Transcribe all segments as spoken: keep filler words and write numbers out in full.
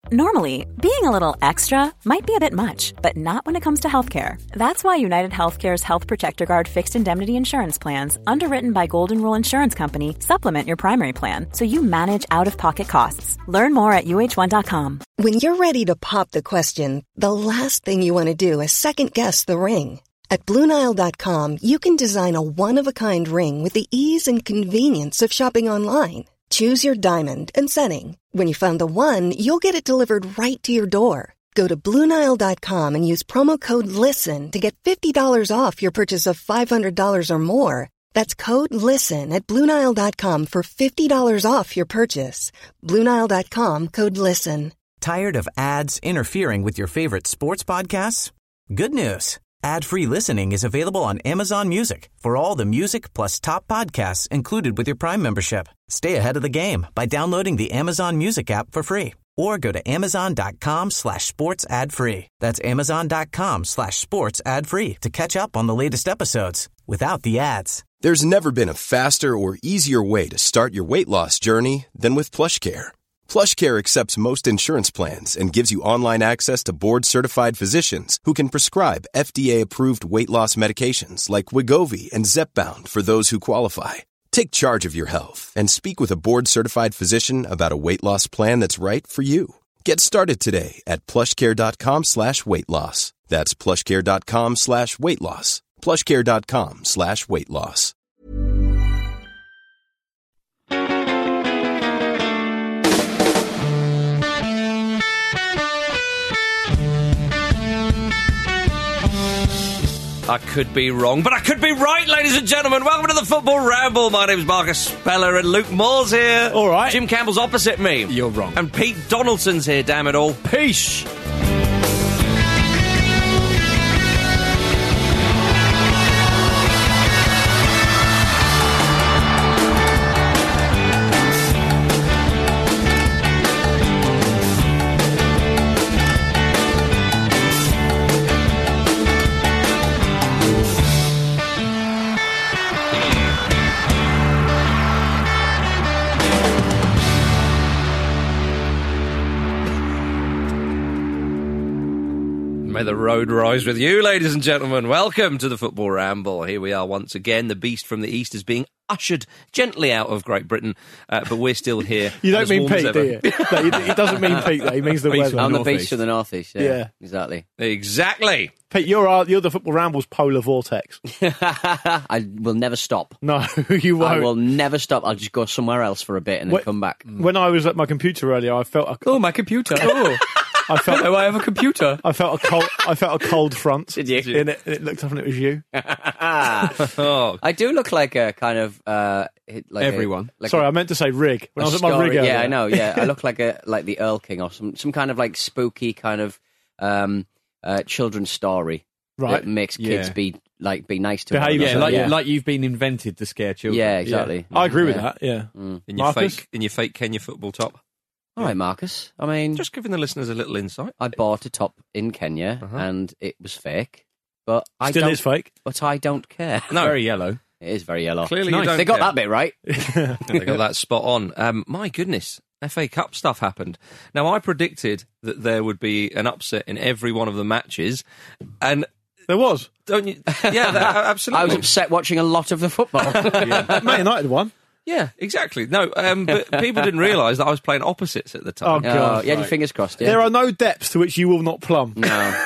Normally, being a little extra might be a bit much, but not when it comes to healthcare. That's why United Healthcare's Health Protector Guard fixed indemnity insurance plans, underwritten by Golden Rule Insurance Company, supplement your primary plan so you manage out-of-pocket costs. Learn more at U H one dot com. When you're ready to pop the question, the last thing you want to do is second-guess the ring. At Blue Nile dot com, you can design a one-of-a-kind ring with the ease and convenience of shopping online. Choose your diamond and setting. When you find the one, you'll get it delivered right to your door. Go to Blue Nile dot com and use promo code LISTEN to get fifty dollars off your purchase of five hundred dollars or more. That's code LISTEN at Blue Nile dot com for fifty dollars off your purchase. Blue Nile dot com, code LISTEN. Tired of ads interfering with your favorite sports podcasts? Good news. Ad-free listening is available on Amazon Music for all the music plus top podcasts included with your Prime membership. Stay ahead of the game by downloading the Amazon Music app for free or go to amazon.com slash sports ad free. That's amazon.com slash sports ad free to catch up on the latest episodes without the ads. There's never been a faster or easier way to start your weight loss journey than with PlushCare. PlushCare accepts most insurance plans and gives you online access to board-certified physicians who can prescribe F D A-approved weight loss medications like Wegovy and Zepbound for those who qualify. Take charge of your health and speak with a board-certified physician about a weight loss plan that's right for you. Get started today at plushcare.com slash weight loss. That's plushcare.com slash weight loss. plushcare.com slash weight loss. I could be wrong, but I could be right, ladies and gentlemen. Welcome to the Football Ramble. My name's Marcus Speller and Luke Moore's here. All right. Jim Campbell's opposite me. You're wrong. And Pete Donaldson's here, damn it all. Peace. May the road rise with you, ladies and gentlemen. Welcome to the Football Ramble. Here we are once again. The beast from the east is being ushered gently out of Great Britain, uh, but we're still here. You don't as mean warm as Pete, ever. do you? No, he, he doesn't mean Pete, though. He means the Beast weather. from I'm the Northeast. beast from the northeast. Yeah, Yeah. exactly. Exactly. Pete, you're, our, you're the Football Ramble's polar vortex. I will never stop. No, you won't. I will never stop. I'll just go somewhere else for a bit and then When- come back. When I was at my computer earlier, I felt a, Oh, my computer. Oh, I felt hello, I have a computer. I felt a cold I felt a cold front. Did you? And it, and it looked up and it was you. Oh, I do look like a kind of uh, like Everyone. A, like Sorry, a, I meant to say rig. When a I was at my story- rig earlier. Yeah, I know. Yeah, I look like a like the Earl King or some some kind of like spooky kind of um, uh, children's story Right. that makes kids Yeah. be like be nice to Behave one Yeah, another. like, yeah. like you've been invented to scare children. Yeah, exactly. I agree with Yeah. that, yeah. in your Marcus? fake, in your fake Kenya football top. All right, Marcus. I mean, Just giving the listeners a little insight. I bought a top in Kenya Uh-huh. and it was fake, but I Still don't, is fake. But I don't care. No, Very yellow. It is very yellow. clearly Nice. you don't They got care. that bit right. They got that spot on. Um, my goodness, F A Cup stuff happened. Now, I predicted that there would be an upset in every one of the matches, and There was. don't you? Yeah, that, absolutely. I was upset watching a lot of the football. Man United won. Yeah, exactly. No, um, but people didn't realise that I was playing opposites at the Oh, time. God. Oh, you had your fingers crossed, yeah? There are no depths to which you will not plumb. No.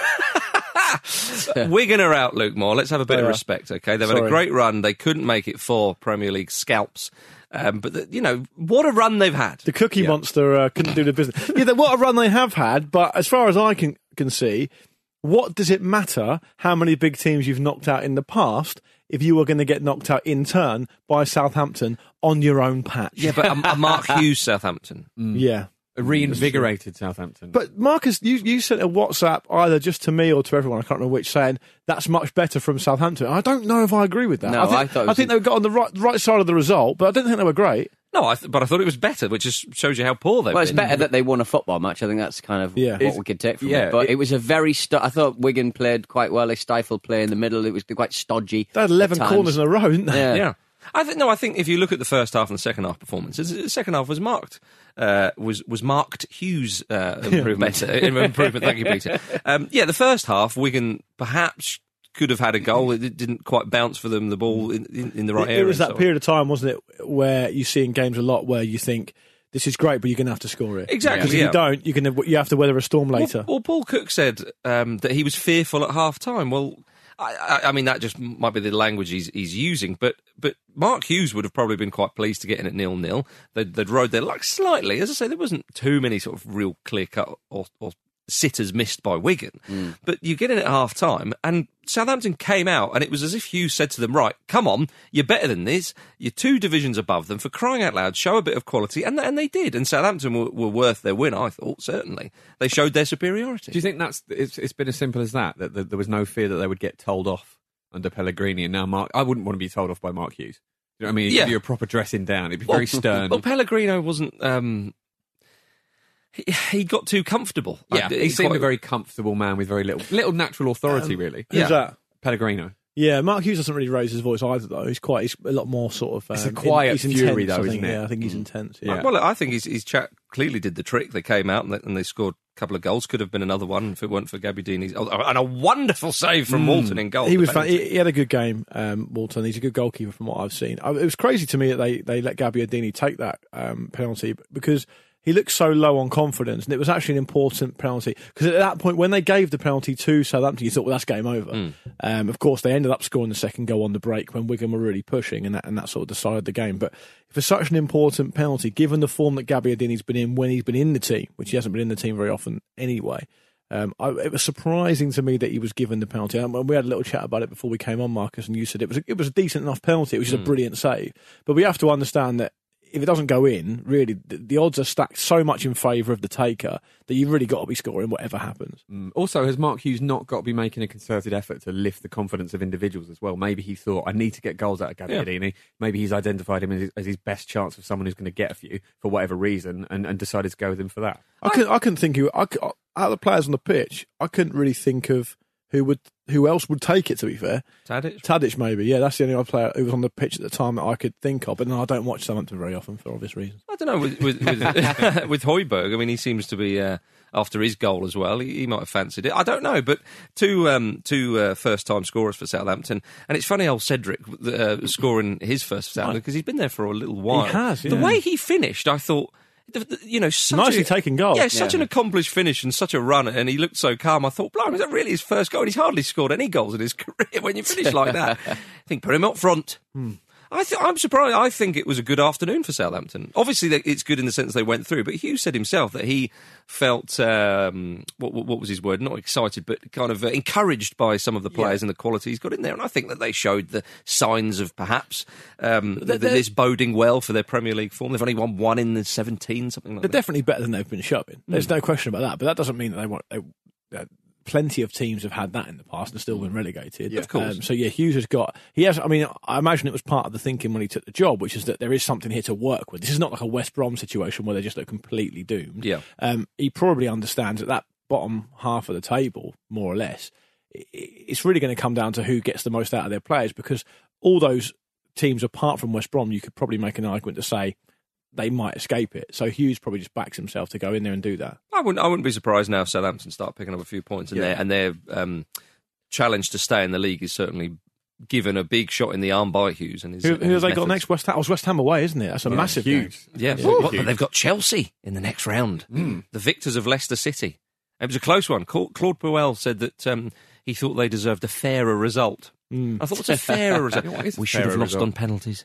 Wigan are out, Luke Moore. Let's have a bit They of are. respect, okay? They've had a Sorry. great run. They couldn't make it for Premier League scalps. Um, but, the, you know, what a run they've had. The Cookie Yeah. Monster uh, couldn't do the business. Yeah, they- what a run they have had, but as far as I can, can see, what does it matter how many big teams you've knocked out in the past if you were going to get knocked out in turn by Southampton on your own patch? Yeah, but a, a Mark Hughes Southampton. Yeah. A reinvigorated Southampton. But Marcus, you, you sent a WhatsApp either just to me or to everyone, I can't remember which, saying that's much better from Southampton. I don't know if I agree with that. No, I think, I thought it I was think a- they got on the right, right side of the result, but I didn't think they were great. No, I th- but I thought it was better, which just shows you how poor they've Well, it's been. better that they won a football match. I think that's kind of Yeah. what It's- we could take from yeah, it. But it- it, was a very... Stu- I thought Wigan played quite well. They stifled play in the middle. It was quite stodgy. They had eleven at times. corners in a row, didn't they? Yeah. Yeah. I think no. I think if you look at the first half and the second half performances, the second half was marked uh, was was marked Hughes uh, improvement. improvement. Thank you, Peter. Um, yeah, the first half, Wigan perhaps could have had a goal. It didn't quite bounce for them. The ball in, in, in the right it, area. It was that so period of time, wasn't it, where you see in games a lot where you think, this is great, but you're going to have to score it. Exactly. Because if yeah. you don't, you're going to you have to weather a storm later. Well, well Paul Cook said um, that he was fearful at half time. Well, I, I, I mean that just might be the language he's, he's using, but but Mark Hughes would have probably been quite pleased to get in at nil nil. They'd, they'd rode their luck slightly. As I say, there wasn't too many sort of real clear cut or, or sitters missed by Wigan. Mm. But you get in at half time, and Southampton came out, and it was as if Hughes said to them, right, come on, you're better than this. You're two divisions above them. For crying out loud, show a bit of quality. And, and they did. And Southampton were, were worth their win, I thought, certainly. They showed their superiority. Do you think that's it's, it's been as simple as that, that, that there was no fear that they would get told off under Pellegrini? And now Mark, I wouldn't want to be told off by Mark Hughes. You know what I mean? He'd Yeah. give you a proper dressing down. It'd be well, very stern. Well, Pellegrino wasn't... Um, he, he got too comfortable. Yeah, I, he seemed quite, a very comfortable man with very little little natural authority, Um, really. Who's Yeah. that? Pellegrino. Yeah, Mark Hughes doesn't really raise his voice either, though. He's quite, he's a lot more sort of. Um, It's a quiet he's fury, intense, though, I think. isn't it? Yeah, I think he's intense. Yeah. Yeah. Well, I think his, his chat clearly did the trick. They came out and they, and they scored a couple of goals. Could have been another one if it weren't for Gabbiadini's. Oh, and a wonderful save from Walton in goal. He was The fan- penalty. he, he had a good game, um, Walton. He's a good goalkeeper from what I've seen. I, it was crazy to me that they, they let Gabbiadini take that um, penalty because he looked so low on confidence, and it was actually an important penalty. Because at that point, when they gave the penalty to Southampton, you thought, well, that's game over. Mm. Um, of course, they ended up scoring the second goal on the break when Wigan were really pushing, and that, and that sort of decided the game. But for such an important penalty, given the form that Gabbiadini's been in when he's been in the team, which he hasn't been in the team very often anyway, Um, I, it was surprising to me that he was given the penalty. And we had a little chat about it before we came on, Marcus, and you said it was a, it was a decent enough penalty, which is Mm. a brilliant save. But we have to understand that if it doesn't go in, really, the, the odds are stacked so much in favour of the taker that you've really got to be scoring whatever happens. Mm. Also, has Mark Hughes not got to be making a concerted effort to lift the confidence of individuals as well? Maybe he thought, I need to get goals out of Gabbiadini. Yeah. Maybe he's identified him as his, as his best chance of someone who's going to get a few for whatever reason, and, and decided to go with him for that. I couldn't, I couldn't think who, I, out of the players on the pitch, I couldn't really think of who would who else would take it, to be fair. Tadic? Tadic, maybe. Yeah, that's the only other player who was on the pitch at the time that I could think of. But no, I don't watch Southampton very often for obvious reasons. I don't know. With with, with, with Højbjerg, I mean, he seems to be, uh, after his goal as well, he, he might have fancied it. I don't know. But two um, two uh, first-time scorers for Southampton. And it's funny old Cedric uh, scoring his first for Southampton because he's been there for a little while. He has, yeah. The way he finished, I thought... You know, such nicely a, taken goal. Yeah, such Yeah. an accomplished finish and such a run, and he looked so calm. I thought, blimey, is that really his first goal? And he's hardly scored any goals in his career. When you finish like that, I think put him up front. Hmm. I th- I'm surprised. I think it was a good afternoon for Southampton. Obviously, they, it's good in the sense they went through, but Hughes said himself that he felt, um, what, what was his word, not excited, but kind of uh, encouraged by some of the players Yeah. and the quality he's got in there. And I think that they showed the signs of perhaps um, They're- th- this boding well for their Premier League form. They've only won one in the seventeen, something like They're that. definitely better than they've been showing. There's no question about that. But that doesn't mean that they want. They, uh, plenty of teams have had that in the past and still been relegated. Yeah, of course. Um, so yeah, Hughes has got. He has. I mean, I imagine it was part of the thinking when he took the job, which is that there is something here to work with. This is not like a West Brom situation where they're just like, completely doomed. Yeah. Um, he probably understands that that bottom half of the table, more or less, i- it's really going to come down to who gets the most out of their players, because all those teams apart from West Brom, you could probably make an argument to say they might escape it. So Hughes probably just backs himself to go in there and do that. I wouldn't. I wouldn't be surprised now if Southampton start picking up a few points, and Yeah. their and their um, challenge to stay in the league is certainly given a big shot in the arm by Hughes. And his, Who, and who have his they got methods. next? West Ham. Oh, it's West Ham away, isn't it? That's a massive huge. game. Yeah, What, but they've got Chelsea in the next round. The victors of Leicester City. It was a close one. Claude Puel said that um, he thought they deserved a fairer result. I thought, what's a fairer result? What is a We should have fairer lost result? on penalties.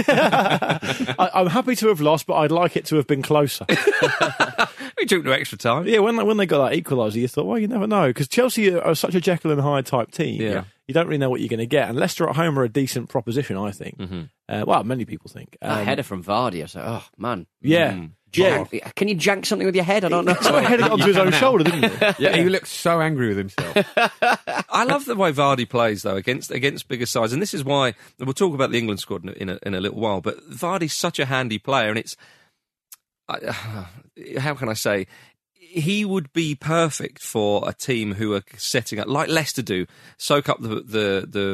I, I'm happy to have lost, but I'd like it to have been closer. We took no extra time. Yeah, when when they got that equaliser, you thought, well, you never know, because Chelsea are such a Jekyll and Hyde type team. Yeah. You don't really know what you're going to get. And Leicester at home are a decent proposition, I think. Mm-hmm. Uh, well, many people think. That Um, header from Vardy, I was like, oh, man. Yeah. Mm. Yeah. Can you jank something with your head? I don't know. He headed it onto his own shoulder, didn't he? Yeah, he looked so angry with himself. I love the way Vardy plays, though, against against bigger sides, and this is why we'll talk about the England squad in a, in a, in a little while. But Vardy's such a handy player, and it's uh, how can I say? He would be perfect for a team who are setting up, like Leicester do, soak up the the the,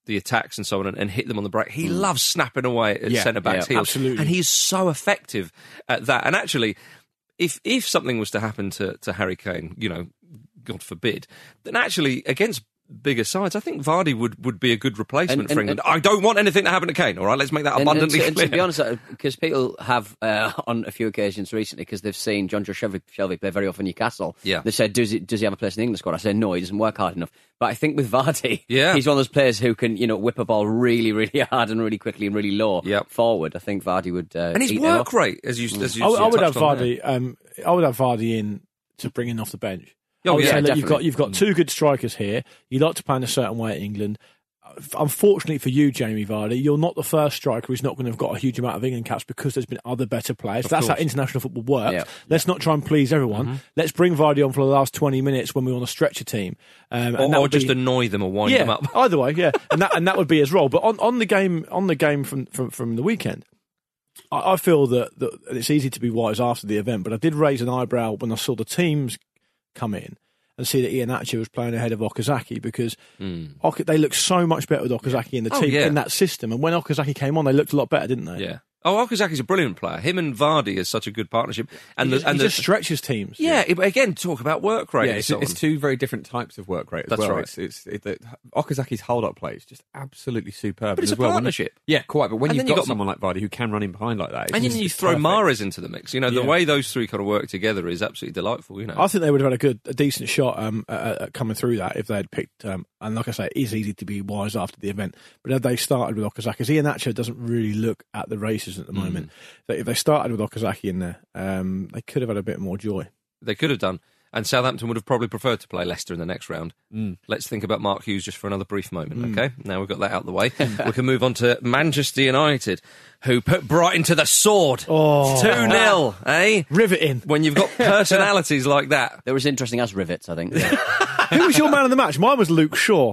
the attacks and so on and, and hit them on the break. He mm. loves snapping away at yeah, centre-backs' yeah, heels. Absolutely. And he's so effective at that. And actually, if if something was to happen to, to Harry Kane, you know, God forbid, then actually, against bigger sides, I think Vardy would, would be a good replacement and, for and, England. and, I don't want anything to happen to Kane, all right? Let's make that and, abundantly and to, clear. And to be honest, because people have, uh, on a few occasions recently, because they've seen John Joe Shelby, Shelby play very often Newcastle, yeah. they said, does he, does he have a place in the England squad? I said, no, he doesn't work hard enough. But I think with Vardy, yeah. he's one of those players who can, you know, whip a ball really, really hard and really quickly and really low yep. forward. I think Vardy would uh, And his eat work rate, as you, as you I, I would have touched on Vardy. Um, I would have Vardy in to bring in off the bench. Oh, I would yeah, say, look, definitely. you've got you've got two good strikers here. You like to play in a certain way at England. Unfortunately for you, Jamie Vardy, you're not the first striker who's not going to have got a huge amount of England caps because there's been other better players. Of That's course. how international football works. Yeah. Let's not try and please everyone. Mm-hmm. Let's bring Vardy on for the last twenty minutes when we're on a stretcher team, um, Or, and that or would just be, annoy them or wind yeah, them up. either way, yeah, and that and that would be his role. But on, on the game, on the game from from, from the weekend, I, I feel that, that and it's easy to be wise after the event, but I did raise an eyebrow when I saw the teams come in and see that Iheanacho was playing ahead of Okazaki because Mm. Ok- they look so much better with Okazaki in the Oh, team, yeah. in that system. And when Okazaki came on, they looked a lot better, didn't they? Yeah. Oh, Okazaki's a brilliant player. Him and Vardy is such a good partnership. And he the, just, and he the, just stretches teams. yeah, it- again, talk about work rate. Yeah, and it's, so on. it's two very different types of work rate as That's well. right. It's, it's it, the, Okazaki's hold-up play is just absolutely superb. But it's as a well, when you- partnership. yeah, quite. But when And you've then you got, got- someone like Vardy who can run in behind like that, it's And then just- you it's throw perfect. Mahrez into the mix. You know, the Yeah. way those three kind of work together is absolutely delightful, you know. I think they would have had a good, a decent shot um, uh, uh, coming through that if they had picked. Um, and like I say, it is easy to be wise after the event. But had they started with Okazaki, because Iheanacho doesn't really look at the races at the Mm. moment. So if they started with Okazaki in there, um, they could have had a bit more joy. They could have done. And Southampton would have probably preferred to play Leicester in the next round. Mm. Let's think about Mark Hughes just for another brief moment, okay? Now we've got that out of the way. We can move on to Manchester United, who put Brighton to the sword. Oh. two nil, eh? Riveting. When you've got personalities like that. They were as interesting as rivets, I think. Who was your man of the match? Mine was Luke Shaw.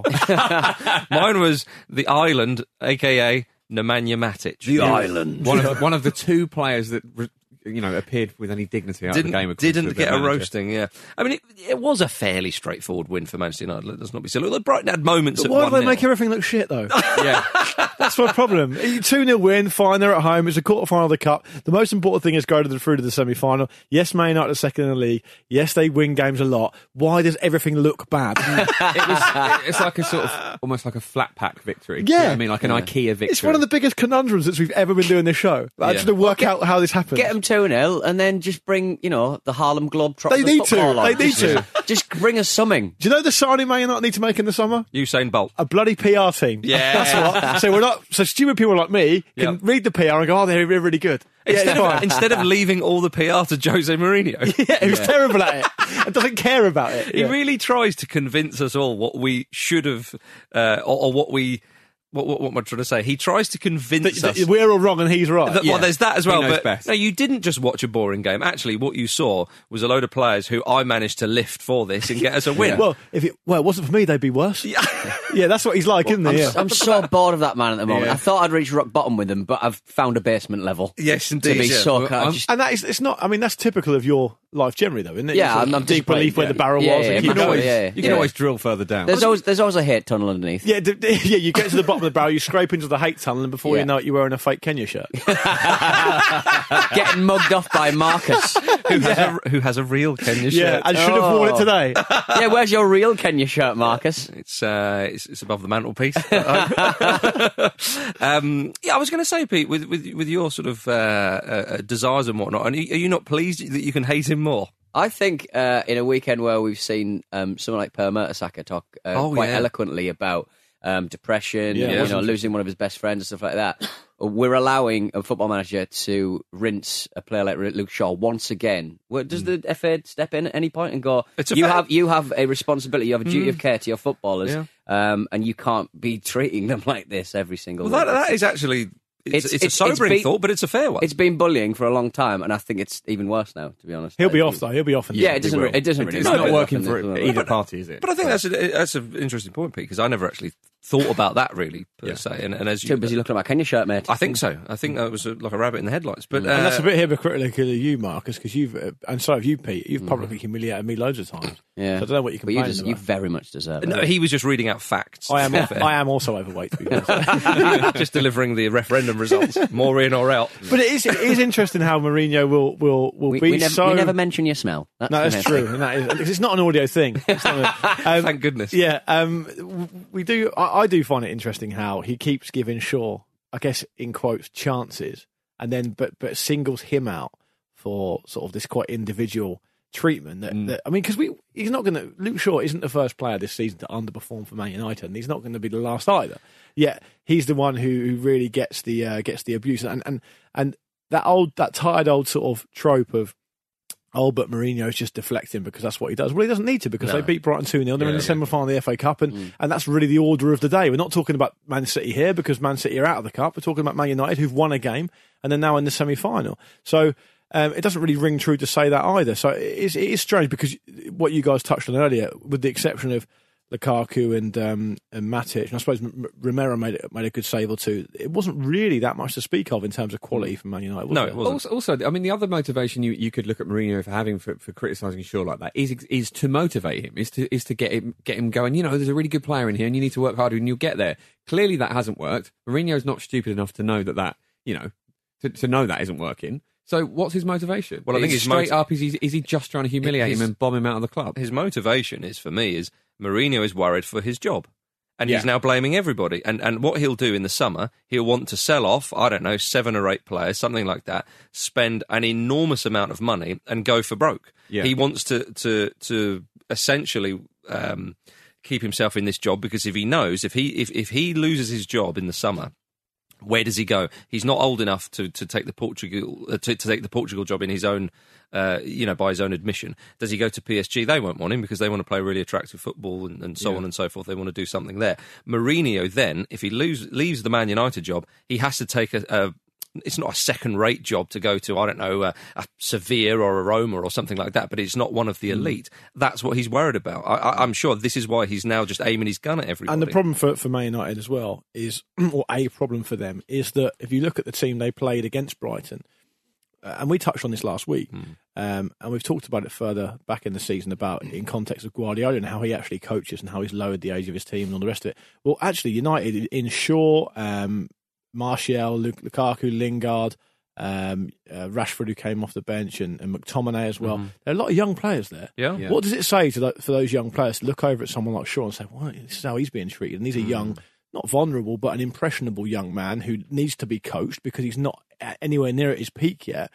Mine was the Island, a k a. Nemanja Matic. The Island. One of the, one of the two players that re- you know appeared with any dignity out Didn't, of the game. according didn't to get their a manager. roasting, yeah. I mean, it, it was a fairly straightforward win for Manchester United. Let's not be silly. Look, Brighton had moments at Why do one they nil. make everything look shit, though? Yeah, That's my problem. two nil win, fine, they're at home. It's a quarter final of the Cup. The most important thing is go to the through to the semi final. Yes, Man United are second in the league. Yes, they win games a lot. Why does everything look bad? it was. It's like a sort of almost like a flat pack victory. You know Yeah. what I mean, like an IKEA victory. It's one of the biggest conundrums that we've ever been doing this show. Like, Yeah. Trying to work out how this happens. Get them two nil and then just bring, you know, the Harlem Globetrotters. They need to. football on. They need Just- to. Just bring us something. Do you know the signing Man United need to make in the summer? Usain Bolt. A bloody P R team. Yeah. That's what. So we're not. So stupid people like me can Yep. read the P R and go, "Oh, they're really, really good." Yeah, Instead, it's of, fine. instead of leaving all the P R to Jose Mourinho. Yeah, who's terrible at it and doesn't care about it. He Yeah. really tries to convince us all what we should have, uh, or, or what we, what, what, what am I trying to say? He tries to convince That- us. that we're all wrong and he's right. that- Yeah. Well, there's that as He well. knows But best. no, you didn't just watch a boring game. Actually, what you saw was a load of players who I managed to lift for this and get us a win. Well, if it well, it wasn't for me, they'd be worse. Yeah, yeah that's what he's like, isn't I'm, he? Yeah. I'm so bored of that man at the moment. Yeah. I thought I'd reach rock bottom with him, but I've found a basement level. Yes, To indeed. be yeah. so Well, cut. I'm- Just- And that is, it's not. I mean, that's typical of your life generally, though, isn't it? Yeah, You sort of I'm- I'm deep disappointed, belief where yeah. the barrel Yeah, was. yeah, and You keep can yeah, going. always, yeah, you can yeah. always drill further down. there's always there's always a hate tunnel underneath. Yeah, d- d- yeah. You get to the bottom of the barrel, you scrape into the hate tunnel, and before Yeah. you know it, you're wearing a fake Kenya shirt. Getting mugged off by Marcus. who, has a, who has a real Kenya yeah, shirt. and should have worn it Oh. today. Yeah, where's your real Kenya shirt, Marcus? It's, uh, it's it's above the mantelpiece. um, yeah, I was going to say, Pete, with with with your sort of uh, uh, desires and whatnot, and are you not pleased that you can hate him more? I think uh, in a weekend where we've seen um, someone like Per Mertesacker talk uh, Oh, quite yeah. eloquently about um, depression, Yeah, and, you wasn't know, it? losing one of his best friends and stuff like that, we're allowing a football manager to rinse a player like Luke Shaw once again. Well, does the F A step in at any point and go, It's a you fair- have you have a responsibility, you have a duty of care to your footballers, Yeah. um, and you can't be treating them like this every single Well, week. that, that is actually it's, It's- it's, it's- a it's sobering been- thought, but it's a fair one. It's been bullying for a long time, and I think it's even worse now, to be honest. He'll be I off think- though. He'll be off. In the Yeah, end. it doesn't. will. Re- it doesn't really. It's No, not but- working for Well, either party, is it? But I think that's a, that's an interesting point, Pete, because I never actually thought about that really per Yeah. se. And, and as you, Too busy looking at my Kenya shirt, mate. I think so. I think that was a, like a rabbit in the headlights. But uh, And that's a bit hypocritical of you, Marcus, because you've, uh, and so have you, Pete, you've publicly humiliated me loads of times. Yeah. So I don't know what you But can you, complain des- about. you very much deserve it. no, he was just reading out facts. I am, to be fair. I am also overweight, to be honest. just delivering the referendum results, more in or out. But it is, it is interesting how Mourinho will will will we, be we, never, so. we never mention your smell. That's no, the that's main true, and that is because it's not an audio thing. It's not a- um, Thank goodness. Yeah, um, w- we do. I, I do find it interesting how he keeps giving Shaw, I guess in quotes, chances, and then but but singles him out for sort of this quite individual treatment. That, that I mean, because we he's not going to. Luke Shaw isn't the first player this season to underperform for Man United, and he's not going to be the last either. Yet he's the one who, who really gets the uh, gets the abuse, and and and that old that tired old sort of trope of. Oh, but Mourinho's just deflecting because that's what he does. Well, he doesn't need to because No. they beat Brighton two nil. They're Yeah, in the yeah. semi-final of the F A Cup, and, Mm. and that's really the order of the day. We're not talking about Man City here because Man City are out of the Cup. We're talking about Man United who've won a game and they're now in the semi-final. So um, it doesn't really ring true to say that either. So it is, it is strange because what you guys touched on earlier, with the exception of Lukaku and um, and Matic, and I suppose M- Romero made it, made a good save or two. It wasn't really that much to speak of in terms of quality for Man United. Was No, it? it wasn't. Also, also, I mean, the other motivation you, you could look at Mourinho for having for, for criticising Shaw like that is is to motivate him, is to is to get him get him going. You know, there's a really good player in here, and you need to work harder, and you'll get there. Clearly, that hasn't worked. Mourinho's not stupid enough to know that that you know to, to know that isn't working. So, what's his motivation? Well, I think Is his straight moti- up is he is he just trying to humiliate His- him and bomb him out of the club? His motivation is, for me, is Mourinho is worried for his job. And he's Yeah. now blaming everybody. And and what he'll do in the summer, he'll want to sell off, I don't know, seven or eight players, something like that, spend an enormous amount of money and go for broke. Yeah. He wants to to to essentially um, keep himself in this job because if he knows, if he if, if he loses his job in the summer, where does he go? He's not old enough to, to take the Portugal uh, to, to take the Portugal job in his own, uh, you know, by his own admission. Does he go to P S G? They won't want him because they want to play really attractive football and, and so Yeah. on and so forth. They want to do something there. Mourinho then, if he lose, leaves the Man United job, he has to take a. a it's not a second-rate job to go to, I don't know, a, a Sevilla or a Roma or something like that, but it's not one of the elite. That's what he's worried about. I, I, I'm sure this is why he's now just aiming his gun at everybody. And the problem for, for Man United as well is, or a problem for them, is that if you look at the team they played against Brighton, uh, and we touched on this last week, Mm. um, and we've talked about it further back in the season about in context of Guardiola and how he actually coaches and how he's lowered the age of his team and all the rest of it. Well, actually, United in Shaw, um, Martial, Luk- Lukaku, Lingard, um, uh, Rashford, who came off the bench, and, and McTominay as well. There are a lot of young players there. Yeah. Yeah. What does it say to tho- for those young players to look over at someone like Shaw and say, well, this is how he's being treated? And he's a young, not vulnerable, but an impressionable young man who needs to be coached because he's not a- anywhere near at his peak yet.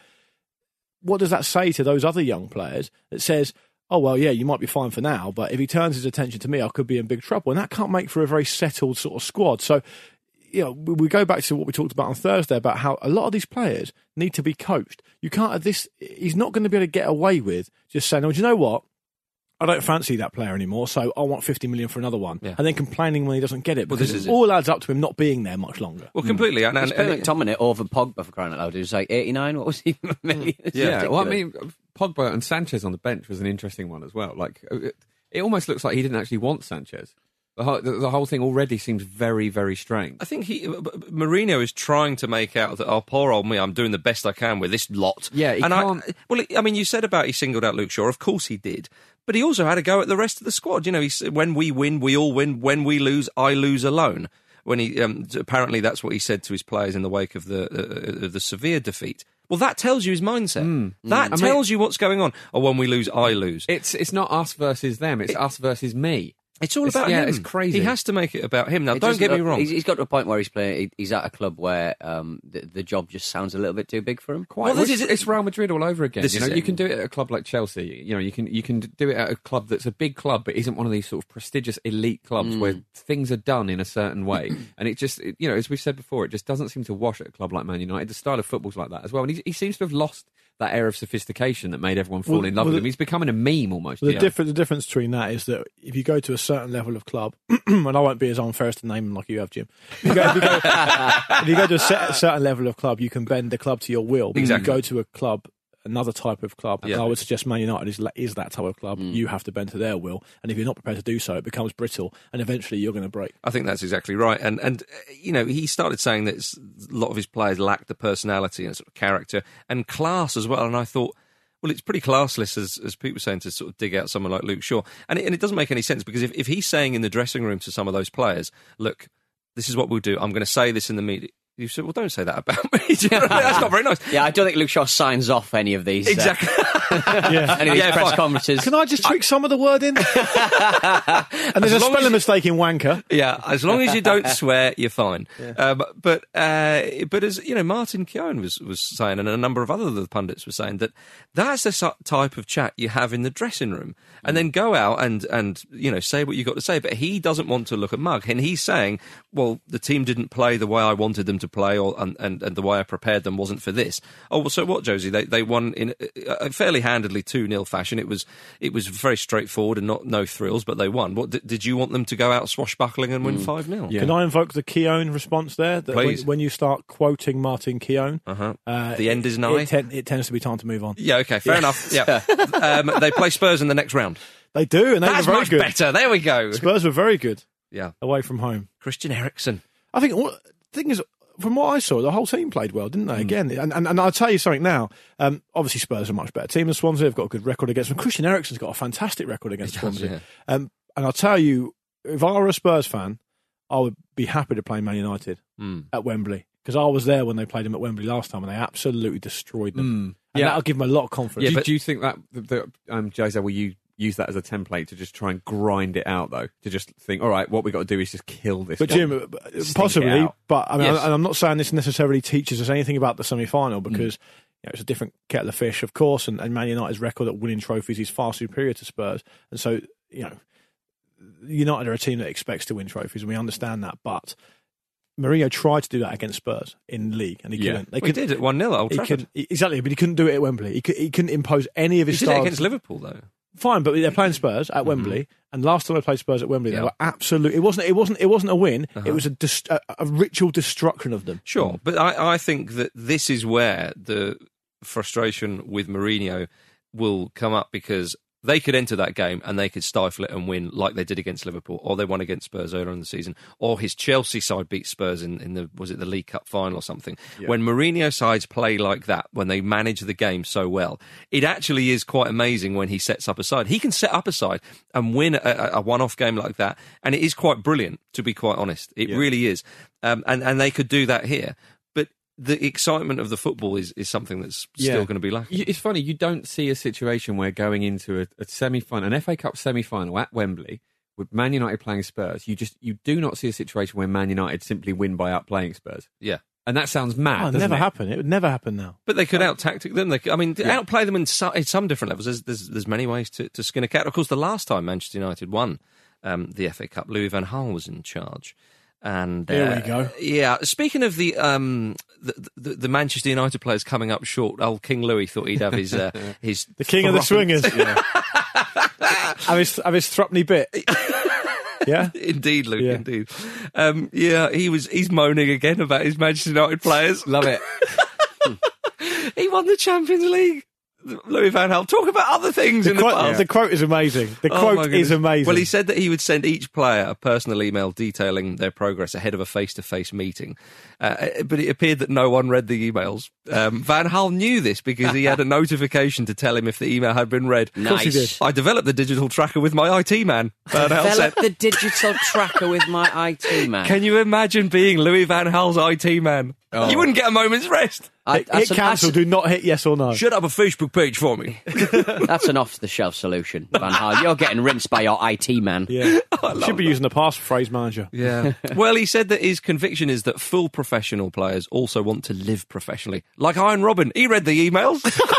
What does that say to those other young players that says, oh, well, yeah, you might be fine for now, but if he turns his attention to me, I could be in big trouble. And that can't make for a very settled sort of squad. So, you know, we we go back to what we talked about on Thursday about how a lot of these players need to be coached. You can't have this, he's not going to be able to get away with just saying, oh, do you know what? I don't fancy that player anymore, so I want fifty million for another one. Yeah. And then complaining when he doesn't get it. Well, Because this is it it. all adds up to him not being there much longer. Well, completely. And, and, He's put and- McTominay over Pogba for crying out loud. It was like eighty-nine. What was he? Million? It's Yeah, well, I ridiculous. mean, Pogba and Sanchez on the bench was an interesting one as well. Like, it, it almost looks like he didn't actually want Sanchez. The whole, the, the whole thing already seems very, very strange. I think he, Mourinho is trying to make out that, oh, poor old me, I'm doing the best I can with this lot. Yeah, he and can't- I, well, I mean, you said about he singled out Luke Shaw. Of course he did, but he also had a go at the rest of the squad. You know, he said, when we win, we all win. When we lose, I lose alone. When he um, apparently that's what he said to his players in the wake of the uh, of the Sevilla defeat. Well, that tells you his mindset. That I mean- tells you what's going on. Oh, when we lose, I lose. It's it's not us versus them. It's us versus me. It's all It's- about yeah, him. it's crazy. He has to make it about him. Now, It don't doesn't get me look- wrong. He's, he's got to a point where he's playing. he- He's at a club where um, the, the job just sounds a little bit too big for him. Quite. Well, Well, this it's, is- it's Real Madrid all over again. This You know, is it. you can do it at a club like Chelsea. You know, you can you can do it at a club that's a big club, but isn't one of these sort of prestigious elite clubs where things are done in a certain way. And it just, it- you know, as we've said before, it just doesn't seem to wash at a club like Man United. The style of football's like that as well. And he, he seems to have lost that air of sophistication that made everyone fall Well, in love well, with him. the- He's becoming a meme almost. The, Yeah. difference, the difference between that is that if you go to a certain level of club, and I won't be as unfair as to name them like you have, Jim. If you go, if you go, if you go to a, set, a certain level of club, you can bend the club to your will. But Exactly. If you go to a club another type of club. Yeah. And I would suggest Man United is, is that type of club. Mm. You have to bend to their will. And if you're not prepared to do so, it becomes brittle. And eventually you're going to break. I think that's exactly right. And, and uh, you know, he started saying that it's, a lot of his players lacked the personality and sort of character and class as well. And I thought, well, it's pretty classless, as, as Pete was saying, to sort of dig out someone like Luke Shaw. And it, and it doesn't make any sense, because if, if he's saying in the dressing room to some of those players, look, this is what we'll do, I'm going to say this in the media. You said, well, don't say that about me. That's not very nice. Yeah, I don't think Luke Shaw signs off any of these. Exactly. Uh, Yeah. any of these Yeah, press fine. conferences. Can I just tweak some of the word in? And there's a As long spelling as you- mistake in wanker. Yeah, as long as you don't swear, you're fine. Um, but uh, but as you know, Martin Keown was, was saying, and a number of other of the pundits were saying, that that's the so- type of chat you have in the dressing room, and then go out and and you know say what you got to say. But he doesn't want to look a mug, and he's saying, well, the team didn't play the way I wanted them to play, or and, and, and the way I prepared them wasn't for this. Oh, well, so what, Josie? They they won in a fairly handedly two nil fashion. It was it was very straightforward and not no thrills, but they won. What did, did you want them to go out swashbuckling and win five nil? Yeah. Can I invoke the Keown response there? That when, Please. when you start quoting Martin Keown, Uh-huh. uh, The end it, is nigh? It, ten, it tends to be time to move on. Yeah, okay, fair enough. Yeah, um, they play Spurs in the next round. They do, and they That's were very much good. better. There we go. Spurs were very good Yeah, away from home. Christian Eriksen. I think what, the thing is, from what I saw, the whole team played well, didn't they? Mm. Again, and, and, and I'll tell you something now. Um, obviously, Spurs are a much better team than Swansea. They've got a good record against them. Christian Eriksen's got a fantastic record against He does, Swansea. yeah. Um, and I'll tell you, if I were a Spurs fan, I would be happy to play Man United Mm. at Wembley, because I was there when they played them at Wembley last time, and they absolutely destroyed them. Mm. And Yeah. that'll give them a lot of confidence. do, but- do you think that, that um, Jose, will you use that as a template to just try and grind it out, though? To just think, all right, what we got to do is just kill this. But guy. Jim, uh, Stink possibly, it out. but I mean, Yes. I, and I'm not saying this necessarily teaches us anything about the semi-final, because you know, it's a different kettle of fish, of course, and, and Man United's record at winning trophies is far superior to Spurs, and so you know, United are a team that expects to win trophies, and we understand that. But Mourinho tried to do that against Spurs in league, and he Yeah. couldn't. They We did at one nil at Old He Trafford. couldn't, exactly, but he couldn't do it at Wembley. He, could, he couldn't impose any of He his did it styles. against Liverpool, though. Fine, but they're playing Spurs at Wembley, and last time they played Spurs at Wembley, Yeah. they were absolute. It wasn't. It wasn't. It wasn't a win. Uh-huh. It was a, dist- a a ritual destruction of them. Sure, but I, I think that this is where the frustration with Mourinho will come up, because they could enter that game and they could stifle it and win like they did against Liverpool, or they won against Spurs earlier in the season, or his Chelsea side beat Spurs in, in the, was it the League Cup final or something? Yeah. When Mourinho sides play like that, when they manage the game so well, it actually is quite amazing when he sets up a side. He can set up a side and win a, a one-off game like that, and it is quite brilliant, to be quite honest. It Yeah. really is. Um, and, and they could do that here. But the excitement of the football is, is something that's Yeah. still going to be lacking. You- It's funny, you don't see a situation where going into a, a semi-final, an F A Cup semi-final at Wembley, with Man United playing Spurs, you just you do not see a situation where Man United simply win by outplaying Spurs. Yeah. And that sounds mad, Oh, it doesn't never it? happen. It would never happen now. But they could out-tactic them. They could, I mean, Yeah. outplay them in, so, in some different levels. There's, there's, there's many ways to, to skin a cat. Of course, the last time Manchester United won um, the F A Cup, Louis van Gaal was in charge. And Here uh, we go. Yeah. Speaking of the, um, the, the the Manchester United players coming up short, old King Louis thought he'd have his uh, his The king of the throbbing- swingers. have his have his thrupney bit. Yeah. Indeed, Luke. Yeah. Indeed. Um, yeah, he was. He's moaning again about his Manchester United players. Love it. He won the Champions League. Louis van Gaal. Talk about other things The in the quote, past. the quote is amazing. The Oh, my quote goodness. is amazing. Well, he said that he would send each player a personal email detailing their progress ahead of a face-to-face meeting. Uh, but it appeared that no one read the emails. Um, Van Gaal knew this because he had a notification to tell him if the email had been read. Of course he Nice. I developed the digital tracker with my I T man, Van Gaal said. Develop the digital tracker with my I T man. Can you imagine being Louis van Gaal's I T man? Oh. You wouldn't get a moment's rest. I, hit that's, hit an, cancel. that's, Do not hit yes or no. Shut up a Facebook page for me. that's an off-the-shelf solution, Van Gaal. You're getting rinsed by your I T man. Yeah. Should be using the passphrase manager. Yeah. Well, he said that his conviction is that full professional players also want to live professionally. Like Iron Robin. He read the emails.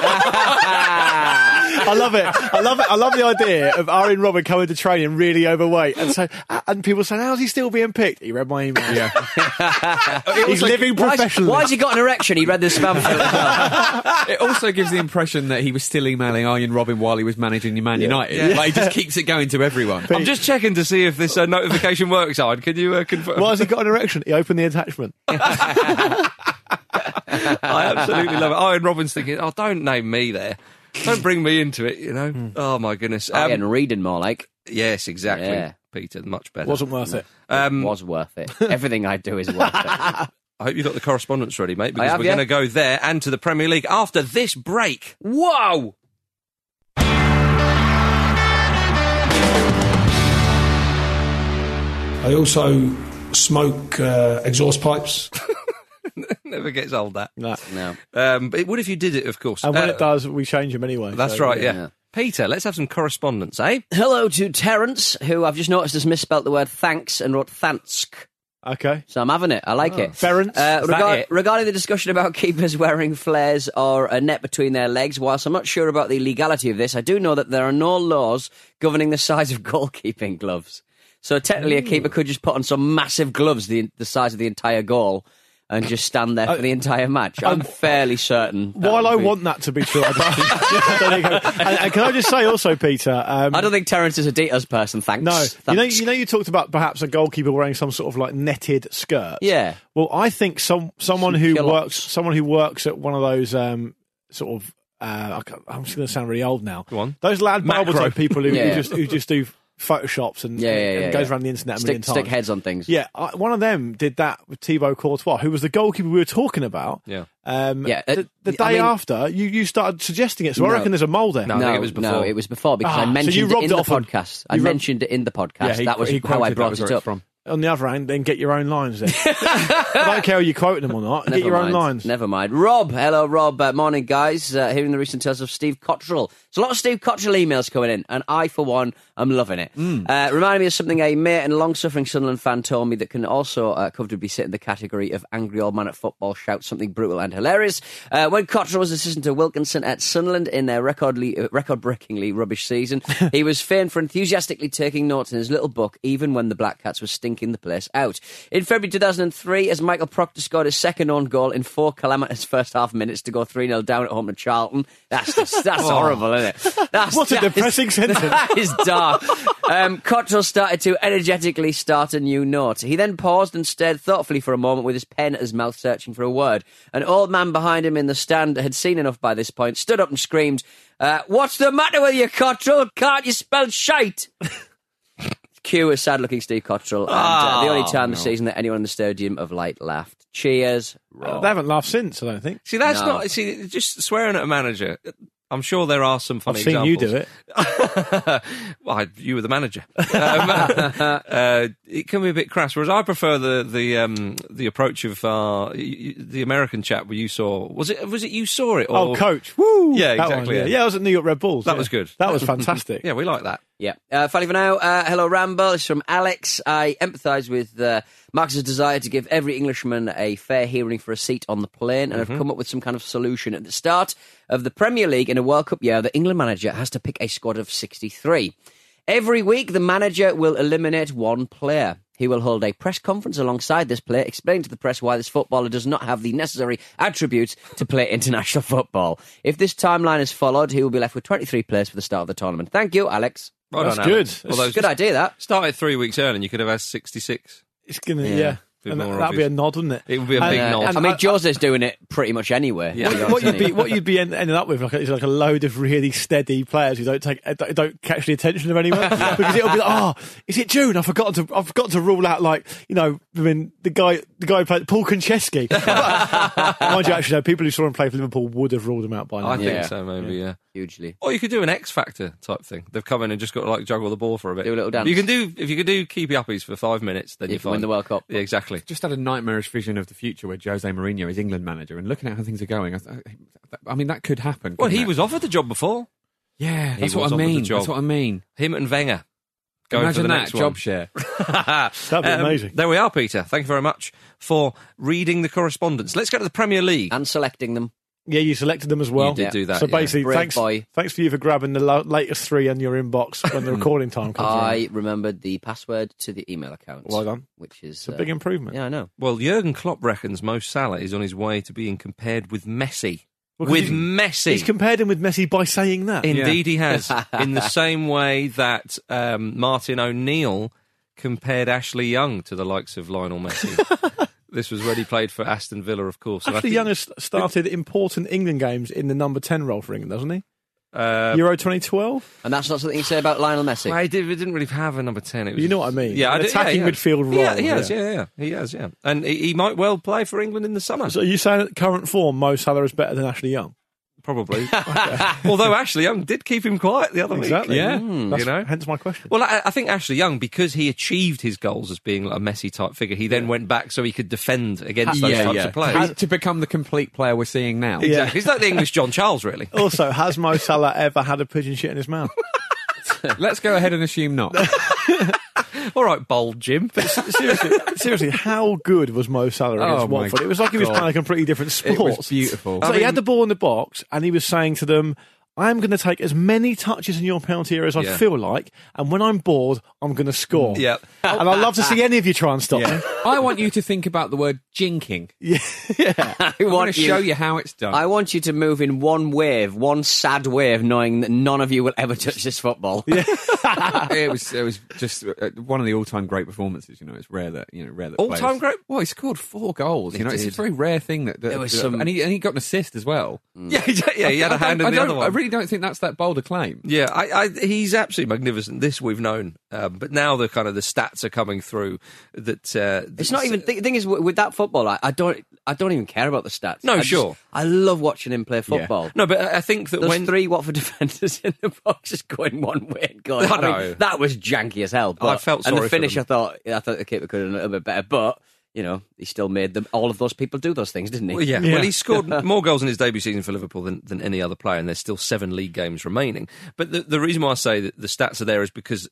I love it. I love it. I love the idea of Aaron Robin coming to training really overweight, and so and people saying, "How's he still being picked?" He read my email. Yeah. He's living Why professionally. why has he got an erection? He read the spam filter as well. It also gives the impression that he was still emailing Arjen Robben while he was managing Man United. Yeah. Like, he just keeps it going to everyone. I'm just checking to see if this uh, notification works, Iron. Can you uh, confirm? Why has he got an erection? He opened the attachment. I absolutely love it. Oh, and Robin's thinking, oh, don't name me there. Don't bring me into it, you know. Mm. Oh, my goodness. Um, um, and reading more like. Yes, exactly. Yeah. Peter, much better. Wasn't worth it. Um, it was worth it. Everything I do is worth it. I hope you've got the correspondence ready, mate, because have, we're yeah. going to go there and to the Premier League after this break. Whoa! I also smoke uh, exhaust pipes. Never gets old, that. No. No. Um, but what if you did it, of course? And when Uh, it does, we change them anyway. That's so, right, yeah. yeah. Peter, let's have some correspondence, eh? Hello to Terence, who I've just noticed has misspelt the word thanks and wrote Thansk. Okay. So I'm having it. I like it. Ference? Uh, Is that regard- it? regarding the discussion about keepers wearing flares or a net between their legs, whilst I'm not sure about the legality of this, I do know that there are no laws governing the size of goalkeeping gloves. So technically, a keeper could just put on some massive gloves the the size of the entire goal and just stand there for the entire match. I'm fairly certain. that While would I be- want that to be true, I don't, I don't think I- and, and can I just say also, Peter? Um, I don't think Terence is a Deta's person. Thanks. No, Thanks. you know, you know, you talked about perhaps a goalkeeper wearing some sort of like netted skirt. Yeah. Well, I think some someone Some who culottes. works, someone who works at one of those um, sort of, uh, I can't- I'm just going to sound really old now. Go on. Those lad Macro. barber type people who, Yeah. who just who just do photoshops and, Yeah, yeah, and yeah, goes yeah. around the internet a million Stick, times. stick heads on things. Yeah, I, one of them did that with Thibaut Courtois, who was the goalkeeper we were talking about. Yeah. Um, Yeah, uh, the, the day I mean- after, you, you started suggesting it, so I No. reckon there's a mole there. No. I No, think it was before. no, it was before because Ah, I so mentioned you it robbed in it the off him. podcast. I You robbed- mentioned it in the podcast. Yeah, he- that was he how I quoted brought that was it where up. it's from. On the other hand, then get your own lines then. I don't care whether you quote them or not. Never get your mind. own lines. Never mind. Rob, hello, Rob. Uh, morning, guys. Uh, hearing the recent tales of Steve Cottrell. There's a lot of Steve Cottrell emails coming in, and I, for one, am loving it. Mm. Uh, reminded me of something a mate and long-suffering Sunderland fan told me that can also uh, comfortably sit in the category of angry old man at football shouts something brutal and hilarious. Uh, when Cottrell was assistant to Wilkinson at Sunderland in their recordly, uh, record-breakingly rubbish season, he was famed for enthusiastically taking notes in his little book, even when the Black Cats were stinking the place out. In February two thousand three, as Michael Proctor scored his second own goal in four calamitous first half minutes to go three nil down at home to Charlton. That's just, that's horrible, isn't it? That's, What a that is- depressing sentence. That is dark. Um, Cottrell started to energetically start a new note. He then paused and stared thoughtfully for a moment with his pen at his mouth searching for a word. An old man behind him in the stand had seen enough by this point, stood up and screamed, uh, "What's the matter with you, Cottrell? Can't you spell shite?" Cue a sad-looking Steve Cottrell, and uh, the only time this season that anyone in the Stadium of Light laughed. Cheers, Rob. They haven't laughed since, I don't think. See, that's No. not... See, just swearing at a manager... I'm sure there are some funny I've seen examples. you do it. Well, I, you were the manager. Um, uh, it can be a bit crass. Whereas I prefer the the um, the approach of uh, y- the American chap where you saw. Was it was it you saw it? Or, Oh, coach. Woo! Yeah, That exactly, one, yeah. yeah. I was at New York Red Bulls. That yeah. was good. That was fantastic. Yeah, we like that. Yeah. Uh, finally for now, uh, hello Ramble. It's from Alex. I empathise with uh, Marcus's desire to give every Englishman a fair hearing for a seat on the plane, and Mm-hmm. I've come up with some kind of solution. At the start of the Premier League in a World Cup year, the England manager has to pick a squad of sixty-three. Every week, the manager will eliminate one player. He will hold a press conference alongside this player, explain to the press why this footballer does not have the necessary attributes to play international football. If this timeline is followed, he will be left with twenty-three players for the start of the tournament. Thank you, Alex. Well That's done, good. Alex. That's Although Good idea, that. started three weeks early and you could have had sixty-six. It's gonna, Yeah. yeah. Bit And more that, that'd be obvious. a nod, wouldn't it? It would be a And- big Uh, nod. I mean, Jose's doing it pretty much anyway. Yeah. to be What, honest, what you'd isn't he? be, what you'd be en- ending up with like, is like a load of really steady players who don't take, uh, don't don't catch the attention of anyone because it'll be like, oh, is it June? I've forgotten to, I've forgotten to rule out like, you know, I mean, the guy, the guy who played Paul Konchesky. Mind you, actually, no, people who saw him play for Liverpool would have ruled him out by now. I think Yeah. so, maybe, yeah. Hugely. Or you could do an X Factor type thing. They've come in and just got to like juggle the ball for a bit. Do a little dance. You can do if you could do keepy uppies for five minutes, then You you can win the World Cup. Yeah, exactly. Just had a nightmarish vision of the future where Jose Mourinho is England manager, and looking at how things are going, I, th- I mean, that could happen. Well, couldn't he it? was offered the job before. Yeah, He that's was what I offered the mean. job. That's what I mean. Him and Wenger. Going Imagine for the that next job one. share. That'd be amazing. There we are, Peter. Thank you very much for reading the correspondence. Let's go to the Premier League. And selecting them. Yeah, you selected them as well. You did do that. So yeah. basically, Brave thanks, boy. thanks for you for grabbing the lo- latest three in your inbox when the recording time comes around. I remembered the password to the email account. Well done. Which is It's a big improvement. Yeah, I know. Well, Jurgen Klopp reckons Mo Salah is on his way to being compared with Messi. Well, 'cause with he's- Messi. He's compared him with Messi by saying that. Indeed, he has. In the same way that um, Martin O'Neill compared Ashley Young to the likes of Lionel Messi. This was when he played for Aston Villa, of course. And I Ashley think- Young has started important England games in the number ten role for England, doesn't he? Uh, Euro twenty twelve. And that's not something you say about Lionel Messi. I did, we didn't really have a number ten. It was, You know what I mean? Yeah, I An did, attacking yeah, yeah. midfield role. He, ha- he has, yeah. yeah, yeah, he has, yeah, and he, he might well play for England in the summer. So are you saying at current form, Mo Salah is better than Ashley Young? Probably. Although Ashley Young did keep him quiet the other Exactly. week. Yeah. That's, you know? hence my question. Well, I, I think Ashley Young, because he achieved his goals as being like a Messi type figure, he then went back so he could defend against those yeah, types yeah. of players. To become the complete player we're seeing now. Yeah. Exactly. He's like the English John Charles, really. Also, has Mo Salah ever had a pigeon shit in his mouth? Let's go ahead and assume not. All right, bold Jim. seriously, seriously, how good was Mo Salah against Oh, my Watford? It was like he was God. playing a completely different sport. It was beautiful. So I he mean- had the ball in the box, and he was saying to them, I'm going to take as many touches in your penalty area as I Yeah. feel like, and when I'm bored, I'm going to score. Yeah. And I'd love to see any of you try and stop me. I want you to think about the word jinking. Yeah. I I want want to you, show you how it's done. I want you to move in one wave, one sad wave, knowing that none of you will ever touch this football. Yeah. it was it was just uh, one of the all-time great performances. You know, it's rare that you know rare that All-time players- great? Well, he scored four goals. You He know, it's a did. very rare thing that, that There was that- some- and he and he got an assist as well. Yeah, he- yeah, he had a I hand don't- in the I other don't- one. I really don't think that's that bold a claim. Yeah, I, I, he's absolutely magnificent. This we've known, um, but now the kind of the stats are coming through. That uh, It's not even. The thing is, with with that football, I, I don't. I don't even care about the stats. No, I just- sure. I love watching him play football. No, but I I think that Those when three Watford defenders in the box just going one way and going. I I know. mean, that was janky as hell. But, I felt and sorry the for finish, them. I thought, I thought the keeper could have done a little bit better. But you know, he still made them. All of those people do those things, didn't he? Well, yeah. Yeah. Well, he scored more goals in his debut season for Liverpool than, than any other player, and there's still seven league games remaining. But the, the reason why I say that the stats are there is because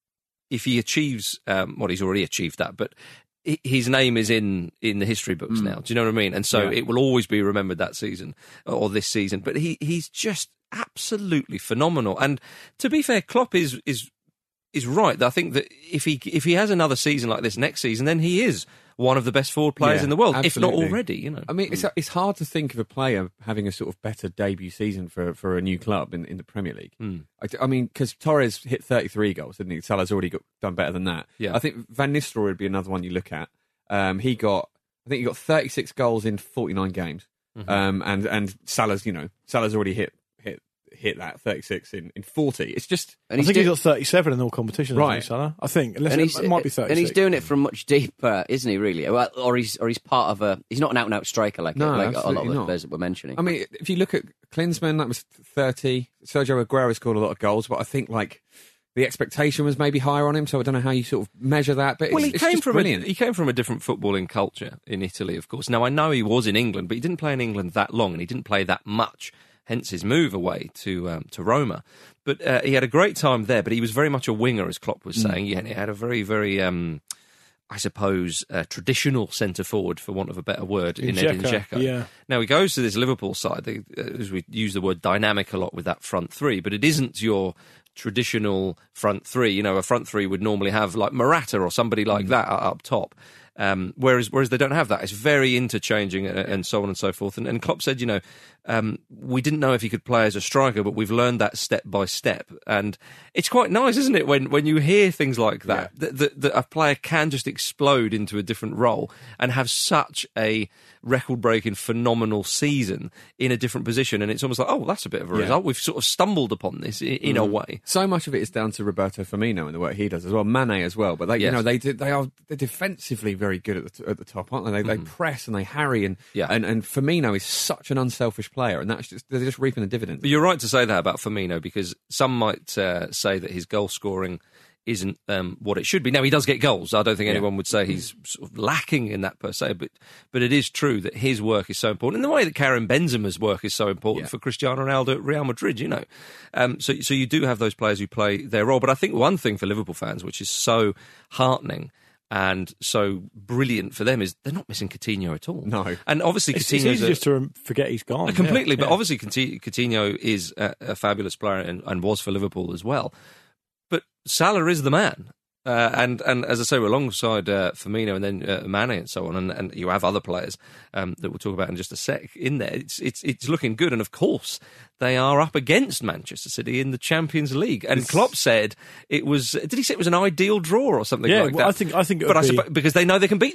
if he achieves, um, well, he's already achieved that, but hi- his name is in, in the history books now. Do you know what I mean? And so Yeah. it will always be remembered that season or this season. But he, he's just absolutely phenomenal. And to be fair, Klopp is is is right. I think that if he if he has another season like this next season, then he is one of the best forward players Yeah, in the world, if absolutely. not already. You know. I mean, it's it's hard to think of a player having a sort of better debut season for, for a new club in, in the Premier League. Hmm. I, I mean, because Torres hit thirty-three goals, didn't he? Salah's already got, done better than that. Yeah. I think Van Nistelrooy would be another one you look at. Um, he got, I think he got thirty-six goals in forty-nine games, Mm-hmm. um, and and Salah's, you know, Salah's already hit hit hit that thirty-six in, in forty. It's just And I he's think do- he's got thirty-seven in all competitions, Right. right. Salah. I think. Unless and it, he's, it might be thirty-six. and he's doing it from much deeper, isn't he? Really, well, or he's or he's part of a. He's not an out and out striker like No, like a lot of absolutely the not. players that we're mentioning. I mean, if you look at Klinsmann, that was thirty. Sergio Aguero scored a lot of goals, but I think like the expectation was maybe higher on him. So I don't know how you sort of measure that. But Well, it's, he it's came just from brilliant. A, he came from a different footballing culture in Italy, of course. Now I know he was in England, but he didn't play in England that long, and he didn't play that much. Hence his move away to um, to Roma. But uh, he had a great time there. But he was very much a winger, as Klopp was saying. Yeah, and he had a very very. Um, I suppose, uh, traditional centre forward, for want of a better word, in Edin Dzeko, Dzeko. yeah. Now he goes to this Liverpool side. They, uh, as we use the word dynamic a lot with that front three, but it isn't your traditional front three. You know, a front three would normally have like Morata or somebody like that up top. Um, whereas, whereas they don't have that. It's very interchanging and, and so on and so forth. And, and Klopp said, you know, um, we didn't know if he could play as a striker, but we've learned that step by step. And it's quite nice, isn't it, when, when you hear things like that, Yeah. that, that, that a player can just explode into a different role and have such a record-breaking, phenomenal season in a different position. And it's almost like, oh, that's a bit of a Yeah. result. We've sort of stumbled upon this in, in a way. So much of it is down to Roberto Firmino and the work he does as well. Mane as well, but they, you Yes. know, they did, they are they're defensively very good at the t- at the top, aren't they? They, they press and they harry, and, Yeah. and and Firmino is such an unselfish player, and that's just they're just reaping the dividends. But you're right to say that about Firmino, because some might uh, say that his goal scoring isn't um, what it should be. Now, he does get goals. I don't think Yeah. anyone would say he's sort of lacking in that per se, but but it is true that his work is so important, in the way that Karim Benzema's work is so important Yeah. for Cristiano Ronaldo at Real Madrid, you know. Um, so, so you do have those players who play their role. But I think one thing for Liverpool fans, which is so heartening and so brilliant for them, is they're not missing Coutinho at all. No. And obviously It's, it's Coutinho's easy a- just to rem- forget he's gone. completely, Yeah, but yeah. obviously Couti- Coutinho is a, a fabulous player and, and was for Liverpool as well. But Salah is the man. Uh, and, and as I say, we're alongside uh, Firmino and then uh, Mane and so on, and, and you have other players um, that we'll talk about in just a sec in there. It's, it's it's looking good, and of course they are up against Manchester City in the Champions League. And It's- Klopp said it was. Did he say it was an ideal draw or something Yeah, like well, that? I think- I think it but would I be- suppo- because they know they can beat them.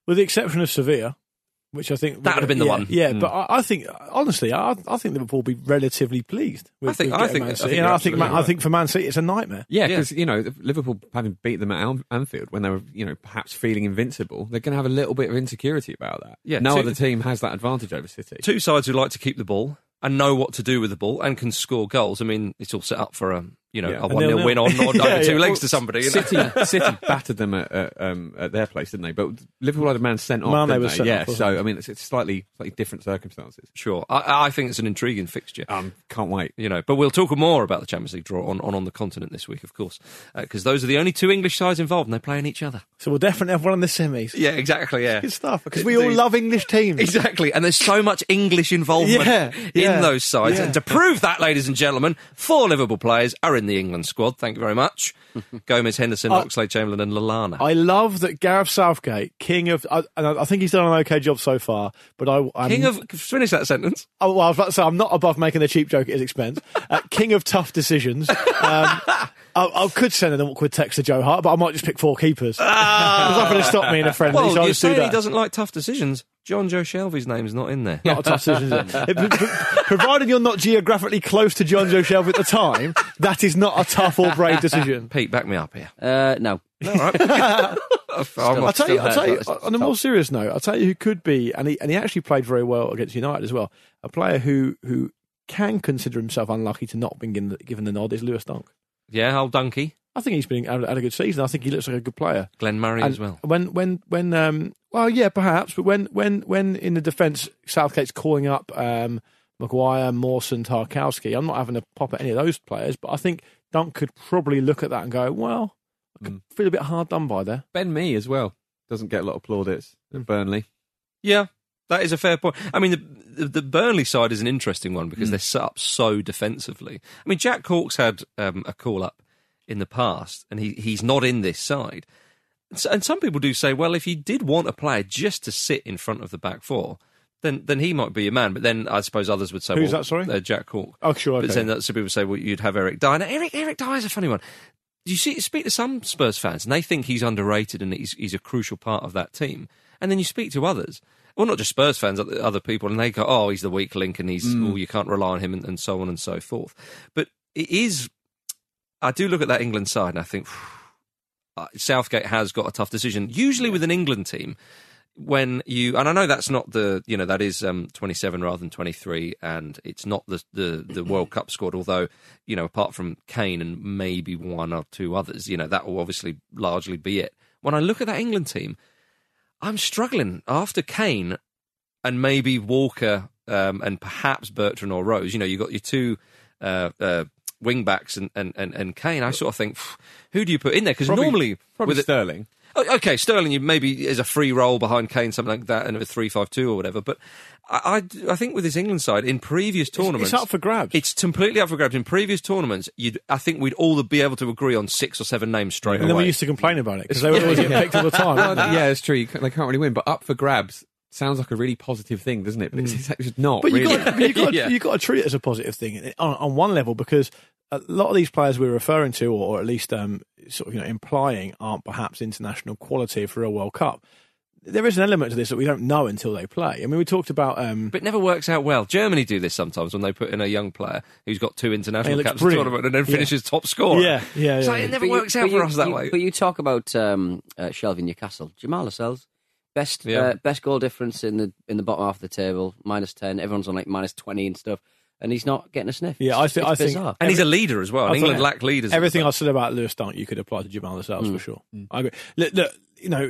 with the exception of Sevilla, which I think That would have been the yeah, one. Yeah, Mm. but I, I think honestly, I, I think Liverpool will be relatively pleased. With, I think- with I getting think- Man I City. think And you're I think absolutely Man- I right. think for Man City, it's a nightmare. Yeah, Yeah. because you know Liverpool having beat them at An- Anfield when they were, you know, perhaps feeling invincible, they're going to have a little bit of insecurity about that. Yeah, no two- other team has that advantage over City. Two sides who like to keep the ball and know what to do with the ball and can score goals. I mean, it's all set up for a you know Yeah. a A one nil nil-nil. win on, on Yeah, over two yeah. legs Well, to somebody. You know? City, City battered them at, at, um, at their place, didn't they? But Liverpool had a man sent off. Mane didn't was they? sent yeah. off, wasn't So I mean, it's, it's slightly slightly different circumstances. Sure, I, I think it's an intriguing fixture. Um, can't wait. You know, but we'll talk more about the Champions League draw on, on, on the continent this week, of course, because those are the only two English sides involved and they play in each other. So we'll definitely have one in the semis. Yeah, exactly, yeah. Good stuff, because we all Indeed. love English teams. Exactly, and there's so much English involvement Yeah, in yeah, those sides. yeah. And to prove that, ladies and gentlemen, four Liverpool players are in the England squad. Thank you very much. Gomez, Henderson, I- Oxlade-Chamberlain and Lallana. I love that Gareth Southgate, king of, I, and I think he's done an okay job so far. But I, I'm, King of... Finish that sentence. Oh, well, I was about to say, I'm not above making a cheap joke at his expense. Uh, king of tough decisions. Um, I, I could send an awkward text to Joe Hart, but I might just pick four keepers. There's nothing to stop me in a friendly, Well, so I'll you're just do saying he that. doesn't like tough decisions. John Joe Shelby's name's not in there. Not a tough decision, is it? It- p- p- Provided you're not geographically close to John Joe Shelby at the time, that is not a tough or brave decision. Pete, back me up here. Uh, no. All right. I'm I'll off. tell you, Still I'll tell you hurts. on a more serious note, I'll tell you who could be, and he, and he actually played very well against United as well, a player who, who can consider himself unlucky to not have been given the, given the nod is Lewis Dunk. Yeah, old Donkey. I think he's been had, had a good season. I think he looks like a good player. Glenn Murray And as well. When when when um well yeah perhaps, but when when when in the defence Southgate's calling up um Maguire, Mawson, Tarkowski, I'm not having a pop at any of those players, but I think Dunk could probably look at that and go, well, I could feel a bit hard done by there. Ben Mee as well doesn't get a lot of plaudits at Burnley. Yeah, that is a fair point. I mean, the, the, the Burnley side is an interesting one because they're set up so defensively. I mean, Jack Cork's had um, a call-up in the past, and he, he's not in this side. So, and some people do say, well, if you did want a player just to sit in front of the back four, then then he might be your man. But then I suppose others would say, Who's well, that, sorry? Uh, Jack Cork. Oh, sure, okay. But then that, some people say, well, you'd have Eric Dyer. Now, Eric, Eric Dyer's a funny one. You see, speak to some Spurs fans, and they think he's underrated and he's, he's a crucial part of that team. And then you speak to others, well, not just Spurs fans, other other people, and they go, oh, he's the weak link and he's, Mm. oh, you can't rely on him, and, and so on and so forth. But it is, I do look at that England side and I think, uh, Southgate has got a tough decision. Usually with an England team, when you, and I know that's not the, you know, that is um, twenty-seven rather than twenty-three, and it's not the, the, the World Cup squad, although, you know, apart from Kane and maybe one or two others, you know, that will obviously largely be it. When I look at that England team, I'm struggling after Kane and maybe Walker um, and perhaps Bertrand or Rose. You know, you've got your two uh, uh, wing backs and, and, and, and Kane. I sort of think, who do you put in there? Because Probably- normally Probably with it, Sterling. Oh, okay, Sterling, you maybe is a free role behind Kane, something like that, and a three five two or whatever. But I, I, I think with this England side, in previous tournaments... It's up for grabs. It's completely up for grabs. In previous tournaments, you'd, I think we'd all be able to agree on six or seven names straight and then away. we used to complain about it because they would always get picked all the time. Well, wouldn't they? yeah, it's true. You can't- They can't really win, but up for grabs sounds like a really positive thing, doesn't it? But it's, it's just not. But you really. got you got Yeah. you got to treat it as a positive thing on, on one level, because a lot of these players we're referring to, or, or at least um, sort of you know implying, aren't perhaps international quality for a World Cup. There is an element to this that we don't know until they play. I mean, we talked about. Um, But it never works out well. Germany do this sometimes when they put in a young player who's got two He international looks caps in the brilliant. tournament and then Yeah. finishes top scorer. yeah, yeah, So yeah. it never But you- works out but for you- us that you- way. But you talk about um, uh, Shelby Newcastle, Jamal Lascelles, best Yeah. uh, best goal difference in the in the bottom half of the table, minus ten. Everyone's on like minus twenty and stuff, and he's not getting a sniff. Yeah, I It's- thi- it's I think- bizarre. And he's a leader as well. I And England thought- lack leaders. Everything I said about Lewis Dunk, you could apply to Jamal Lascelles for sure. I agree. Look, look, you know,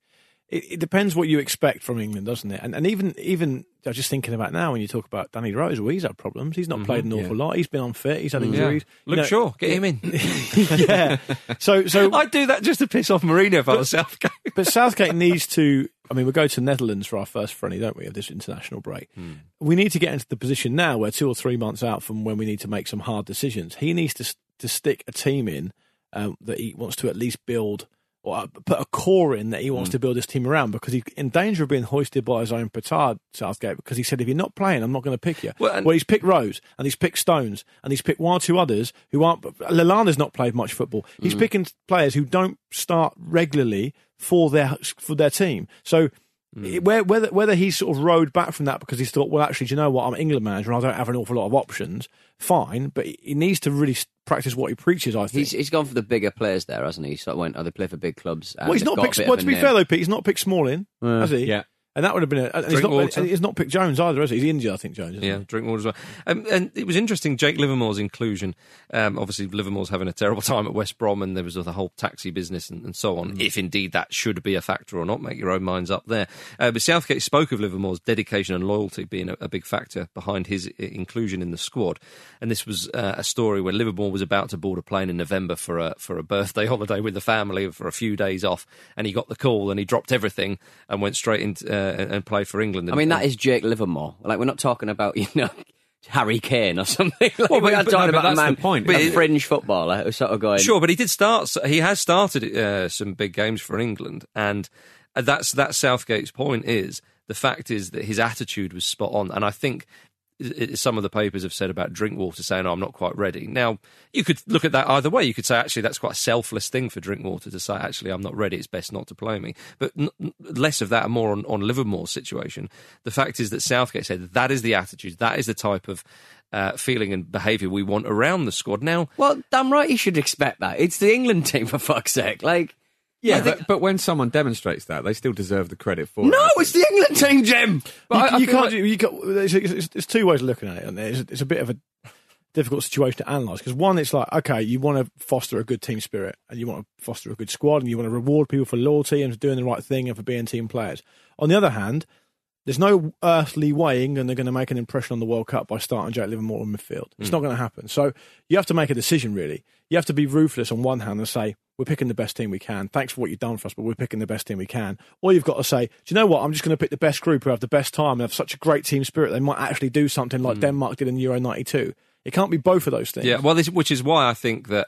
it, it depends what you expect from England, doesn't it? And and even even I was just thinking about now when you talk about Danny Rose, well, he's had problems. He's not played an awful lot. He's been unfit. He's had injuries. Luke You know, Shaw, get him in. yeah. So so I'd do that just to piss off Mourinho if I was Southgate. But Southgate needs to. I mean, we go to Netherlands for our first friendly, don't we, of this international break? We need to get into the position now where two or three months out from when we need to make some hard decisions, he needs to to stick a team in um, that he wants to at least build, or uh, put a core in that he wants to build his team around, because he's in danger of being hoisted by his own petard, Southgate, because he said, if you're not playing, I'm not going to pick you. Well, Well, and- he's picked Rose, and he's picked Stones, and he's picked one or two others who aren't. Lallana's not played much football. He's picking players who don't start regularly for their for their team. So mm. where, whether whether he's sort of rode back from that because he's thought, well, actually, do you know what? I'm an England manager and I don't have an awful lot of options. Fine, but he needs to really practice what he preaches, I think. He's, he's gone for the bigger players there, hasn't he? He sort of went, oh, they play for big clubs. Well, he's not picked, well, to be name. fair though, Pete, he's not picked Smalling, uh, has he? Yeah. And that would have been a. And he's, not, and he's not picked Jones either, has he? He's injured, I think, Jones. Yeah, he? Drinkwater as well. Um, and it was interesting, Jake Livermore's inclusion. Um, obviously, Livermore's having a terrible time at West Brom, and there was the whole taxi business and, and so on. Mm. If indeed that should be a factor or not, make your own minds up there. Uh, but Southgate spoke of Livermore's dedication and loyalty being a, a big factor behind his inclusion in the squad. And this was uh, a story where Livermore was about to board a plane in November for a for a birthday holiday with the family for a few days off, and he got the call and he dropped everything and went straight into uh, and played for England. I mean, that is Jake Livermore. Like, we're not talking about, you know, Harry Kane or something. Like, well, but, we're not but, talking no, about a man, point. a But fringe footballer who's sort of going... Sure, but he did start, he has started uh, some big games for England, and that's, that's Southgate's point is, the fact is that his attitude was spot on, and I think some of the papers have said about Drinkwater saying, oh, I'm not quite ready. Now, you could look at that either way. You could say, actually, that's quite a selfless thing for Drinkwater to say, actually, I'm not ready, it's best not to play me. But n- less of that and more on, on Livermore's situation. The fact is that Southgate said that is the attitude, that is the type of uh, feeling and behaviour we want around the squad. Now, well, damn right you should expect that. It's the England team, for fuck's sake. Like... Yeah, think, but, but when someone demonstrates that, they still deserve the credit for no, it. No, it's the England team, Jim! But you, I, I you can't like... do... You got, it's, it's, it's two ways of looking at it, and it's, it's a bit of a difficult situation to analyse, because one, it's like, okay, you want to foster a good team spirit, and you want to foster a good squad, and you want to reward people for loyalty and for doing the right thing and for being team players. On the other hand, there's no earthly way England are going to make an impression on the World Cup by starting Jake Livermore in midfield. It's mm. not going to happen. So you have to make a decision, really. You have to be ruthless on one hand and say, we're picking the best team we can. Thanks for what you've done for us, but we're picking the best team we can. Or you've got to say, do you know what? I'm just going to pick the best group who have the best time and have such a great team spirit. They might actually do something like mm. Denmark did in Euro ninety-two. It can't be both of those things. Yeah, well, this, which is why I think that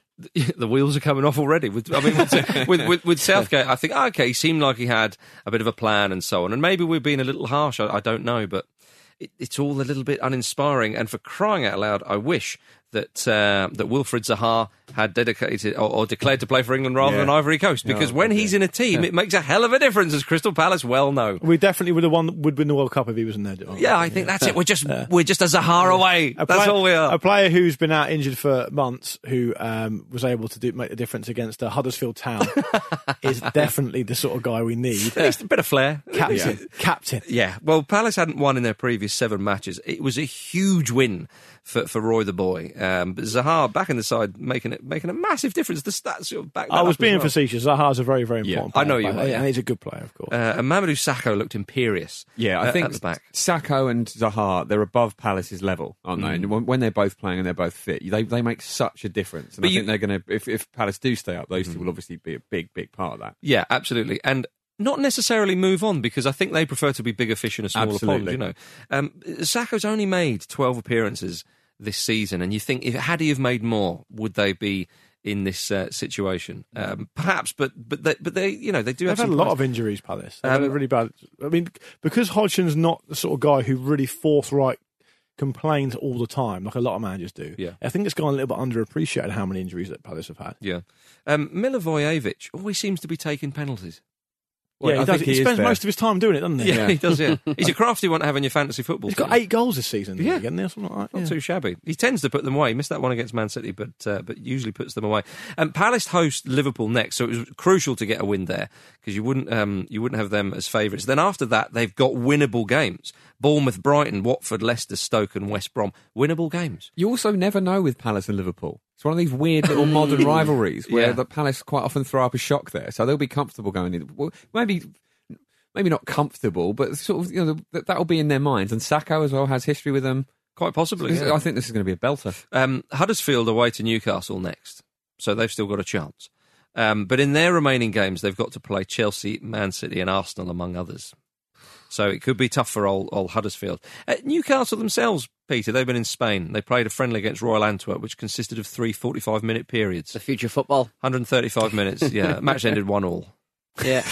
the wheels are coming off already. With, I mean, with, with, with, with Southgate, I think, okay, he seemed like he had a bit of a plan and so on. And maybe we're being a little harsh, I, I don't know, but it, it's all a little bit uninspiring. And for crying out loud, I wish that uh, that Wilfried Zaha had dedicated or, or declared to play for England rather yeah. than Ivory Coast, because oh, when okay. he's in a team, yeah. it makes a hell of a difference, as Crystal Palace well know. We definitely would have won, would win the World Cup if he was in there. Yeah, I think yeah. that's it. We're just yeah. we're just a Zaha away. A that's player, all we are. A player who's been out injured for months, who um, was able to do, make a difference against uh, Huddersfield Town, is definitely the sort of guy we need. At least a bit of flair. Captain. Yeah. Captain. Yeah. Well, Palace hadn't won in their previous seven matches. It was a huge win for, for Roy the boy. Um, but Zaha back in the side, making it making a massive difference. The stats sort of back that I was up being as well. facetious. Zaha's a very, very important yeah. player. I know you are, yeah. And he's a good player, of course. Uh, and Mamadou Sakho looked imperious. Yeah, I uh, think at the back. Sakho and Zaha, they're above Palace's level, aren't they? Mm. And when, when they're both playing and they're both fit, they they make such a difference. And but I you, think they're going to, if, if Palace do stay up, those mm. two will obviously be a big, big part of that. Yeah, absolutely. And not necessarily move on, because I think they prefer to be bigger fish in a smaller Absolutely. pond, you know. Um, Sakho's only made twelve appearances this season, and you think, if had he have made more, would they be in this uh, situation? Um, perhaps, but but they, but they, you know, they do. They've have had a lot of injuries, Palace. They've um, had a really bad. I mean, because Hodgson's not the sort of guy who really forthright complains all the time, like a lot of managers do. Yeah, I think it's gone a little bit underappreciated how many injuries that Palace have had. Yeah, um, Milivojevic always seems to be taking penalties. Well, yeah, he, does, he, he spends most of his time doing it, doesn't he? Yeah, yeah. he does, yeah. He's a crafty one to have in your fantasy football He's team. got eight goals this season, yeah. Again, something like that. Not yeah. too shabby. He tends to put them away. He missed that one against Man City, but uh, but usually puts them away. And Palace host Liverpool next, so it was crucial to get a win there, because you wouldn't um, you wouldn't have them as favourites. Then after that, they've got winnable games. Bournemouth, Brighton, Watford, Leicester, Stoke and West Brom. Winnable games. You also never know with Palace and Liverpool. It's one of these weird little modern rivalries where yeah. the Palace quite often throw up a shock there, so they'll be comfortable going in. Well, maybe... Maybe not comfortable, but sort of, you know, that, that'll be in their minds. And Sakho as well has history with them. Quite possibly. So yeah. I think this is going to be a belter. Um, Huddersfield away to Newcastle next, so they've still got a chance. Um, but in their remaining games, they've got to play Chelsea, Man City and Arsenal, among others. So it could be tough for old, old Huddersfield. Uh, Newcastle themselves, Peter, they've been in Spain. They played a friendly against Royal Antwerp, which consisted of three forty-five minute periods. The future football. one hundred thirty-five minutes, yeah. Match ended one all. Yeah.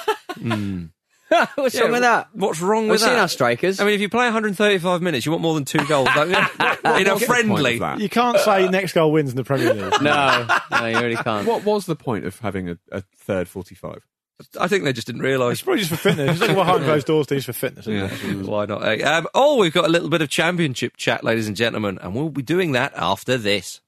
mm. What's yeah, wrong with that? What's wrong with We've that? We've seen our strikers. I mean, if you play one hundred thirty-five minutes, you want more than two goals, don't you? In a friendly. You can't say next goal wins in the Premier League. no, no, you really can't. What was the point of having a, a third forty-five? I think they just didn't realise. It's probably just for fitness. It's like behind closed doors things for fitness. Isn't it? Why not? eh? Um, oh, we've got a little bit of championship chat, ladies and gentlemen, and we'll be doing that after this.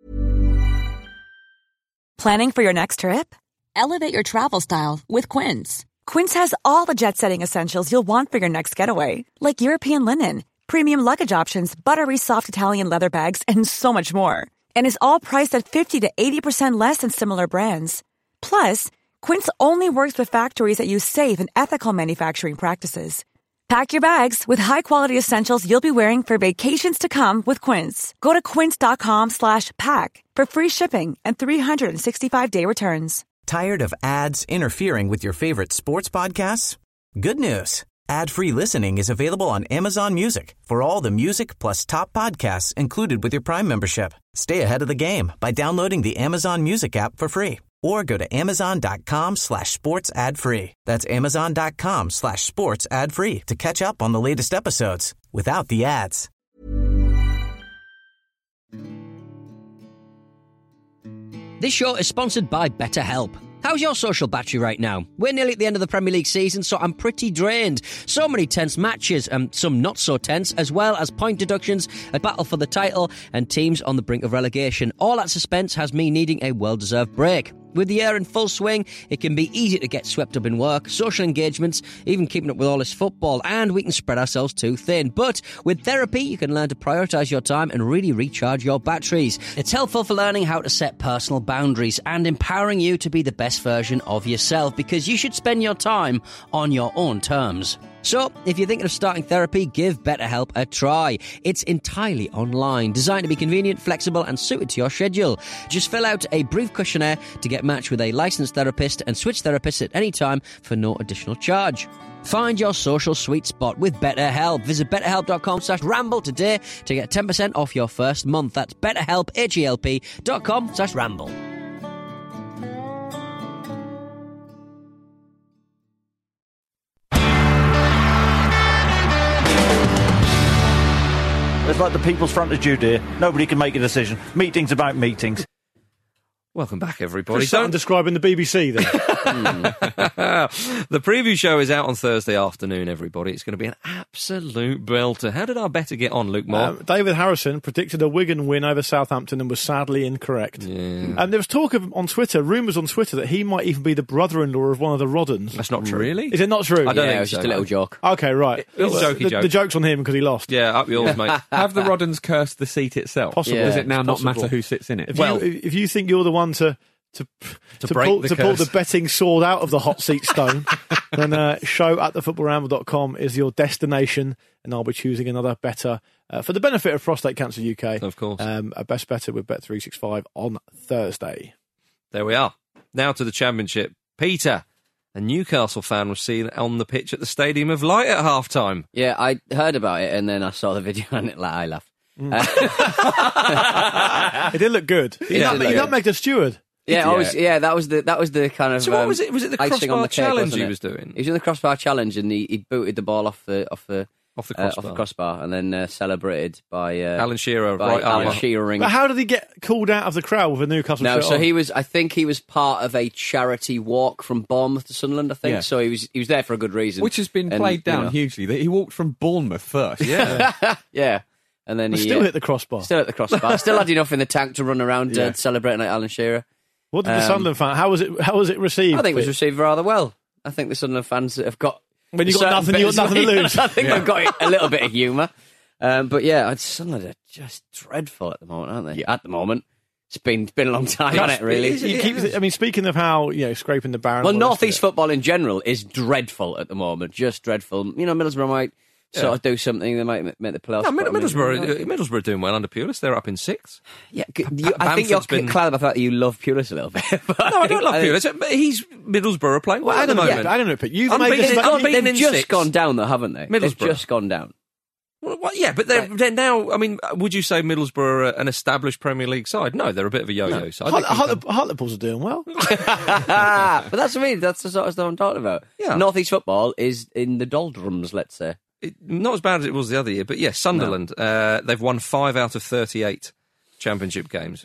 Planning for your next trip? Elevate your travel style with Quince. Quince has all the jet-setting essentials you'll want for your next getaway, like European linen, premium luggage options, buttery soft Italian leather bags, and so much more. And is all priced at fifty to eighty percent less than similar brands. Plus, Quince only works with factories that use safe and ethical manufacturing practices. Pack your bags with high-quality essentials you'll be wearing for vacations to come with Quince. Go to quince.com slash pack for free shipping and three sixty-five day returns. Tired of ads interfering with your favorite sports podcasts? Good news. Ad-free listening is available on Amazon Music for all the music plus top podcasts included with your Prime membership. Stay ahead of the game by downloading the Amazon Music app for free or go to amazon.com slash sports ad free. That's amazon.com slash sports ad free to catch up on the latest episodes without the ads. This show is sponsored by BetterHelp. How's your social battery right now? We're nearly at the end of the Premier League season, so I'm pretty drained. So many tense matches, and some not so tense, as well as point deductions, a battle for the title, and teams on the brink of relegation. All that suspense has me needing a well-deserved break. With the year in full swing, it can be easy to get swept up in work, social engagements, even keeping up with all this football, and we can spread ourselves too thin. But with therapy, you can learn to prioritise your time and really recharge your batteries. It's helpful for learning how to set personal boundaries and empowering you to be the best version of yourself, because you should spend your time on your own terms. So, if you're thinking of starting therapy, give BetterHelp a try. It's entirely online, designed to be convenient, flexible, and suited to your schedule. Just fill out a brief questionnaire to get matched with a licensed therapist and switch therapists at any time for no additional charge. Find your social sweet spot with BetterHelp. Visit betterhelp.com slash ramble today to get ten percent off your first month. That's betterhelp, H-E-L-P dot com slash ramble. It's like the People's Front of Judea. Nobody can make a decision. Meetings about meetings. Welcome back, everybody. Just start describing the B B C then. The preview show is out on Thursday afternoon, everybody. It's going to be an absolute belter. How did our better get on, Luke Moore? Um, David Harrison predicted a Wigan win over Southampton and was sadly incorrect. Yeah. And there was talk of, on Twitter, rumours on Twitter, that he might even be the brother-in-law of one of the Roddens. That's not true. Really? Is it not true? I don't yeah, think it was so, just a little mate. joke. Okay, right. It was a jokey the, joke. the joke's on him because he lost. Yeah, up yours, mate. Have the Roddens cursed the seat itself? Possible. Does Yeah, it now it's not possible. matter who sits in it? If, Well- you, if you think you're the one to to To to, break pull, the to pull curse. the betting sword out of the hot seat stone, then uh, show at the football ramble dot com is your destination, and I'll be choosing another better uh, for the benefit of Prostate Cancer U K. Of course. Um, a best better with Bet three sixty-five on Thursday. There we are. Now to the Championship. Peter, a Newcastle fan, was seen on the pitch at the Stadium of Light at half-time. Yeah, I heard about it and then I saw the video and it, like, I laughed. It did look good. He Yeah, nut- it he did. nutmegged a steward. Yeah, Yeah. I was, yeah, that was the that was the kind of. So what um, was it? Was it the icing on crossbar the cake, challenge wasn't he it? was doing? He was doing the crossbar challenge and he, he booted the ball off the off the Off the uh, crossbar. off the crossbar and then uh, celebrated by uh, Alan Shearer, by right Alan arm. Shearing. But how did he get called out of the crowd with a Newcastle No, shirt so on? he was. I think he was part of a charity walk from Bournemouth to Sunderland. I think Yeah. so. He was he was there for a good reason, Which has been And, played you down know, hugely. That he walked from Bournemouth first. Yeah. Yeah, and then But he still uh, hit the crossbar. still at the crossbar. Still had enough in the tank to run around Yeah. uh, celebrating like Alan Shearer. What did the Um, Sunderland fan? How was it? How was it received? I think it was received rather well. I think the Sunderland fans have got When you got certain nothing, you got bits nothing to of- lose. I think they've got a little bit of humour. Um, but yeah, it's- Sunderland are just dreadful at the moment, aren't they? At the moment, it's been it's been a long time, hasn't it? Really. You keep, I mean, speaking of how you know scraping the barrel. Well, and all the North rest East of it. football in general is dreadful at the moment, just dreadful. You know, Middlesbrough might sort of do something, they might make the playoffs. No, Mid- but I mean, Middlesbrough, uh, Middlesbrough are doing well under Pulis. They're up in sixth. yeah, g- you, I think you're Bamford's been- clouded by the fact that you love Pulis a little bit. But No, I don't love think- Pulis. But he's Middlesbrough are playing well I at the don't know. moment. I don't know. But you've Unbeaten- made this. it's about- unbeaten They've in just six. gone down, though, haven't they? They've Middlesbrough. just gone down. Well, well, yeah, but they're, they're now. I mean, would you say Middlesbrough are an established Premier League side? No, they're a bit of a yo-yo side. Hart- They keep Hart- them- Hartlepool's are doing well. but that's what I mean. That's the sort of stuff I'm talking about. Yeah. North East football is in the doldrums, let's say. it- not as bad as it was the other year, but yes, Sunderland. Uh, they've won five out of thirty-eight Championship games.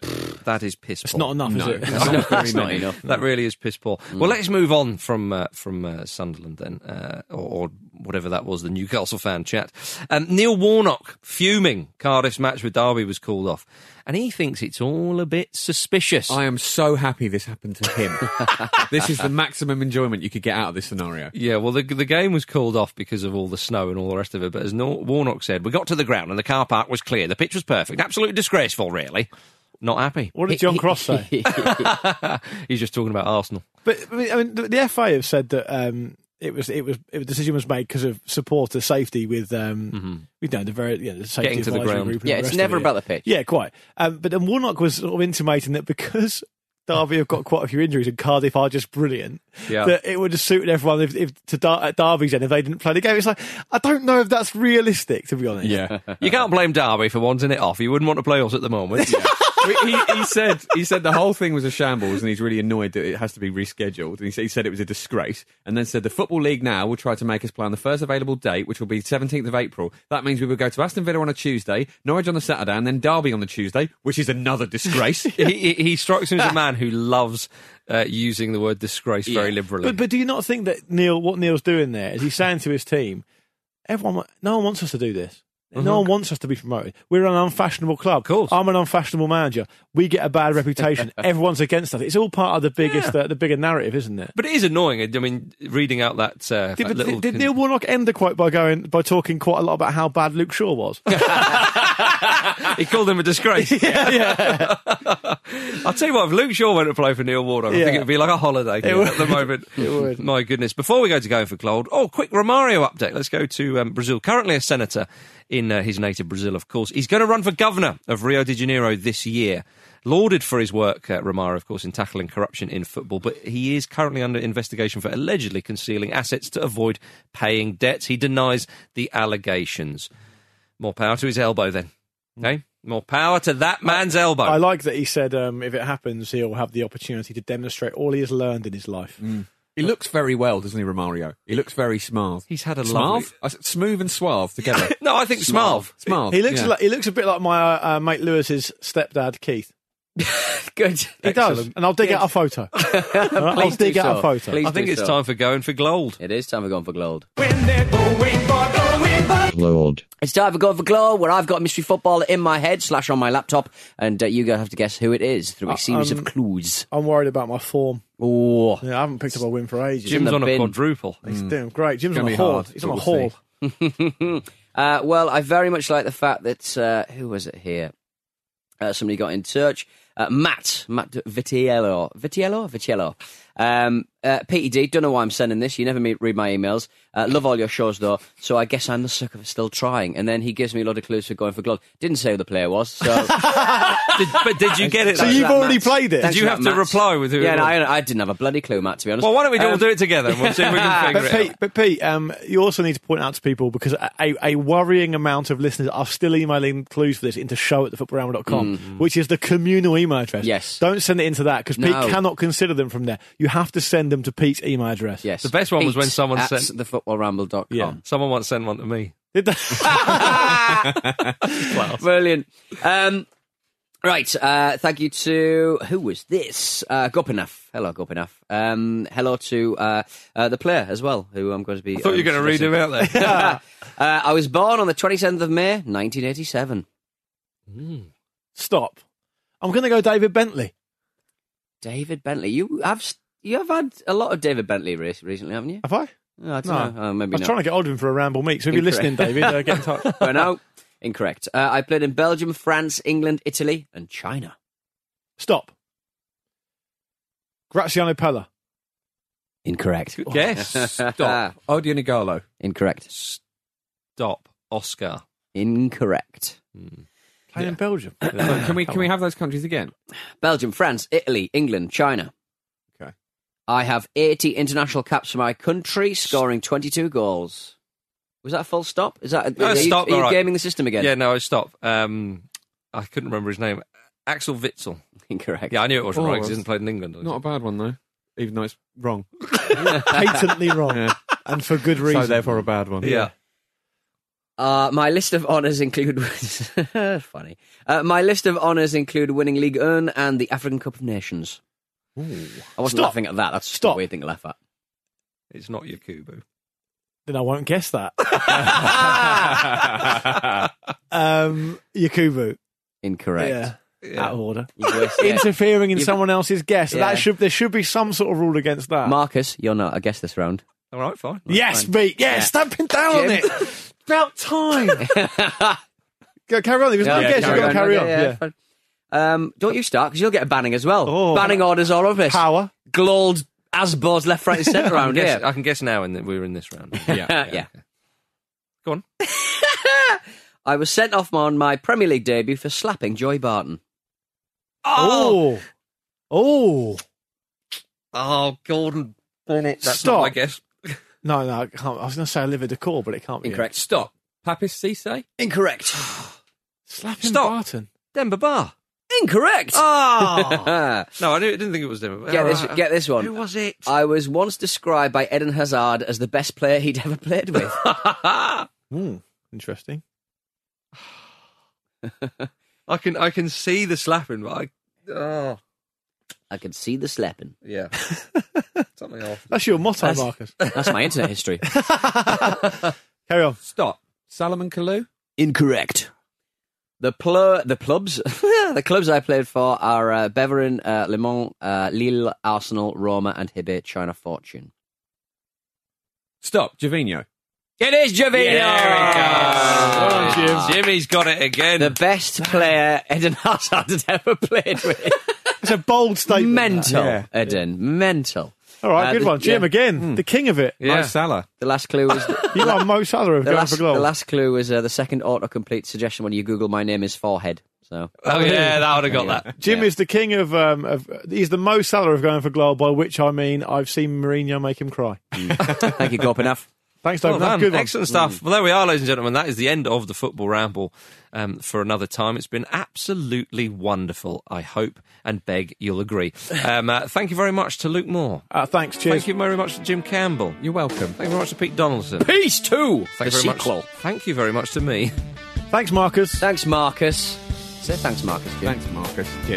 That is piss poor. It's not enough, No, is it? it's not very It's not many. enough. That really is piss poor. Well, let's move on from uh, from uh, Sunderland then, uh, or, or whatever that was, the Newcastle fan chat. Um, Neil Warnock, fuming. Cardiff's match with Derby was called off. And he thinks it's all a bit suspicious. I am so happy this happened to him. This is the maximum enjoyment you could get out of this scenario. Yeah, well, the, the game was called off because of all the snow and all the rest of it. But as Nor- Warnock said, we got to the ground and the car park was clear. The pitch was perfect. Absolutely disgraceful, really. Not happy. What did John Cross say? He's just talking about Arsenal. But I mean, I mean the, the F A have said that um, it was it was it, the decision was made because of supporter safety with um, Mm-hmm. you know the very you know, the safety Getting to the advisory ground. group and Yeah, all the it's rest never of it, about yeah. the pitch. Yeah, quite. Um, but then Warnock was sort of intimating that because Derby have got quite a few injuries and Cardiff are just brilliant, Yeah. that it would have suited everyone if, if to Dar- at Derby's end if they didn't play the game. It's like I don't know if that's realistic, to be honest. Yeah. You can't blame Derby for wanting it off. You wouldn't want to play us at the moment. he, he said he said the whole thing was a shambles and he's really annoyed that it has to be rescheduled. And he said, he said it was a disgrace and then said the Football League now will try to make us play on the first available date, which will be seventeenth of April. That means we will go to Aston Villa on a Tuesday, Norwich on the Saturday and then Derby on the Tuesday, which is another disgrace. he, he, he strikes me as a man who loves uh, using the word disgrace very Yeah. liberally. But, but do you not think that Neil, what Neil's doing there is he's saying to his team, everyone, no one wants us to do this. No one wants us to be promoted. We're an unfashionable club. Of course. I'm an unfashionable manager. We get a bad reputation. Everyone's against us. It's all part of the biggest, Yeah. uh, the bigger narrative, isn't it? But it is annoying. I mean, reading out that, uh, Did, that little... did, did Neil Warnock end the quote by going by talking quite a lot about how bad Luke Shaw was? He called him a disgrace. yeah, yeah. I'll tell you what, if Luke Shaw went to play for Neil Warnock, I Yeah. think it would be like a holiday It here would. at the moment. It would. My goodness. Before we go to Going for Gold, oh, quick Romario update. Let's go to um, Brazil. Currently a senator in uh, his native Brazil, of course. He's going to run for governor of Rio de Janeiro this year. Lauded for his work, uh, Romario, of course, in tackling corruption in football, but he is currently under investigation for allegedly concealing assets to avoid paying debts. He denies the allegations. More power to his elbow, then. Okay? More power to that man's elbow. I like that he said um, if it happens, he'll have the opportunity to demonstrate all he has learned in his life. He looks very well, doesn't he, Romario? He looks very suave. He's had a Suave? lovely... I said smooth and suave together. No, I think Smarv. Suave. He looks yeah. like, he looks a bit like my uh, uh, mate Lewis's stepdad, Keith. Good. He does, and I'll dig out a photo. All right, I'll Please do dig out so. a photo. Please I think do it's so. time for Going for Gold. It is time for going for gold. Lord. It's time for going for gold, where I've got mystery football in my head slash on my laptop, and uh, you guys have to guess who it is through a series um, of clues. I'm worried about my form. Oh, Yeah, I haven't picked up a win for ages. Jim's the on a bin. quadruple. He's doing great. Jim's Gonna on a be haul. hard, He's but on a we'll haul. see. uh, well, I very much like the fact that uh, who was it here? Uh, somebody got in touch. Uh, Matt, Matt Vitiello, Vitiello, Vitiello. Um, uh, P T D, don't know why I'm sending this. You never me- read my emails. Uh, love all your shows though, so I guess I'm the sucker for still trying. And then he gives me a lot of clues for going for gold. Didn't say who the player was, so. Did, but did you get it? So though? you've that, already Matt. played it. Thanks Did you for have that, to Matt. reply with who Yeah, it no, was? I, I didn't have a bloody clue, Matt, to be honest. Well, why don't we all Um, do it together and we'll see if we can figure But it out. Pete, but Pete, um, you also need to point out to people because a, a worrying amount of listeners are still emailing clues for this into show at the football ramble dot com, which is the communal email address. Yes. Don't send it into that because Pete No. cannot consider them from there. You have to send them to Pete's email address. Yes. The best one was Pete when someone at sent- the football ramble dot com. Yeah. Someone once sent one to me. Did they? Brilliant. Um, right. Uh, thank you to who was this? Uh, Gopinath. Hello, Gopinath. Um, hello to uh, uh, the player as well, who I'm going to be. I thought you were going to read him out there. uh, I was born on the twenty-seventh of May, nineteen eighty-seven. Stop. I'm going to go David Bentley. David Bentley. You have s- you have had a lot of David Bentley re- recently, haven't you? Have I? Oh, I don't No. know. Oh, maybe I was not. trying to get hold of him for a ramble meet. So if you're Incorrect. listening, David, uh, get in touch. But no, incorrect. Uh, I played in Belgium, France, England, Italy, and China. Stop. Graziano Pella. Incorrect. Good guess. Stop. Odion Igalo. Incorrect. Stop. Oscar. Incorrect. Playing in Belgium. Can we can we have those countries again? Belgium, France, Italy, England, China. Okay. I have eighty international caps for my country, scoring twenty-two goals. Was that a full stop? Is that? No, are you, stop, are you all right. gaming the system again? Yeah, no, stop. Um, I couldn't remember his name. Axel Witsel. Incorrect. Yeah, I knew it wasn't Oh, right because he that's hasn't played in England. Not a bad one though, even though it's wrong. Patently wrong. Yeah. And for good reason. So therefore a bad one. Yeah. Uh, my list of honours include... Funny. Uh, my list of honours include winning Ligue one and the African Cup of Nations. Ooh. I wasn't Stop. laughing at that. That's just Stop. a weird thing to laugh at. It's not Yakubu. Then I won't guess that. um, Yakubu. Incorrect. Yeah. Yeah. Out of order. You've wasted- Interfering in You've- someone else's guess. Yeah. That should There should be some sort of rule against that. Marcus, you're not. I guess this round. All right, fine. yes, fine. mate. Yes, Yeah. stamping down on Jim. it. About time. Go, carry on. It was Yeah, no guess. You've got to carry on. Yeah, Yeah. fine. Um, don't you start, because you'll get a banning as well. Oh. banning orders all over this. Power. Glold Asbo's left, right and centre I can round guess- here. I can guess now and we're in this round. Yeah. yeah. Go on. I was sent off on my Premier League debut for slapping Joey Barton. Oh. Oh. Oh, Gordon Bennett. That's Stop. not my guess. No, no. I, can't. I was going to say Oliver Decor, but it can't be. Incorrect. Stop. Papis Cisse? Incorrect. Slapping Stop. Barton. Demba Ba. Incorrect. Oh. No, I didn't, didn't think it was Demba Ba. Get this, Alright. get this one. Who was it? I was once described by Eden Hazard as the best player he'd ever played with. Hmm. Interesting. I can I can see the slapping, but I... Oh. I could see the slapping. Yeah. Something off. That's your motto, That's- Marcus. That's my internet history. Carry on. Stop. Salomon Kalou? Incorrect. The pl- the clubs the clubs I played for are uh, Beveren, uh, Le Mans, uh, Lille, Arsenal, Roma, and Hibbert China Fortune. Stop. Jovino? It is Jovino. Well done, Jim. Jimmy's got it again. The best player Eden Hazard had ever played with. It's a bold statement. Mental, Yeah. Eden. Mental. All right, Uh, good the- one. Jim yeah. again, the king of it. Yeah. Mo Salah? The last clue was... The, You are Mo Salah of the, going last, for glow. the last clue was uh, the second autocomplete suggestion when you Google my name is forehead. So Oh, yeah, that would have got Yeah. that. Jim Yeah. is the king of, um, of. He's the Mo Salah of going for glow, by which I mean I've seen Mourinho make him cry. thank you, Gopinath. Thanks, Well David. done. Good one. Excellent stuff. Well, there we are, ladies and gentlemen. That is the end of the Football Ramble um, for another time. It's been absolutely wonderful, I hope and beg you'll agree. Um, uh, thank you very much to Luke Moore. Uh, thanks, cheers. Thank you very much to Jim Campbell. You're welcome. Thank you very much to Pete Donaldson. Peace too. Thank the you very sequel. much. Thank you very much to me. Thanks, Marcus. Thanks, Marcus. Say thanks, Marcus. Jim. Thanks, Marcus. Jim.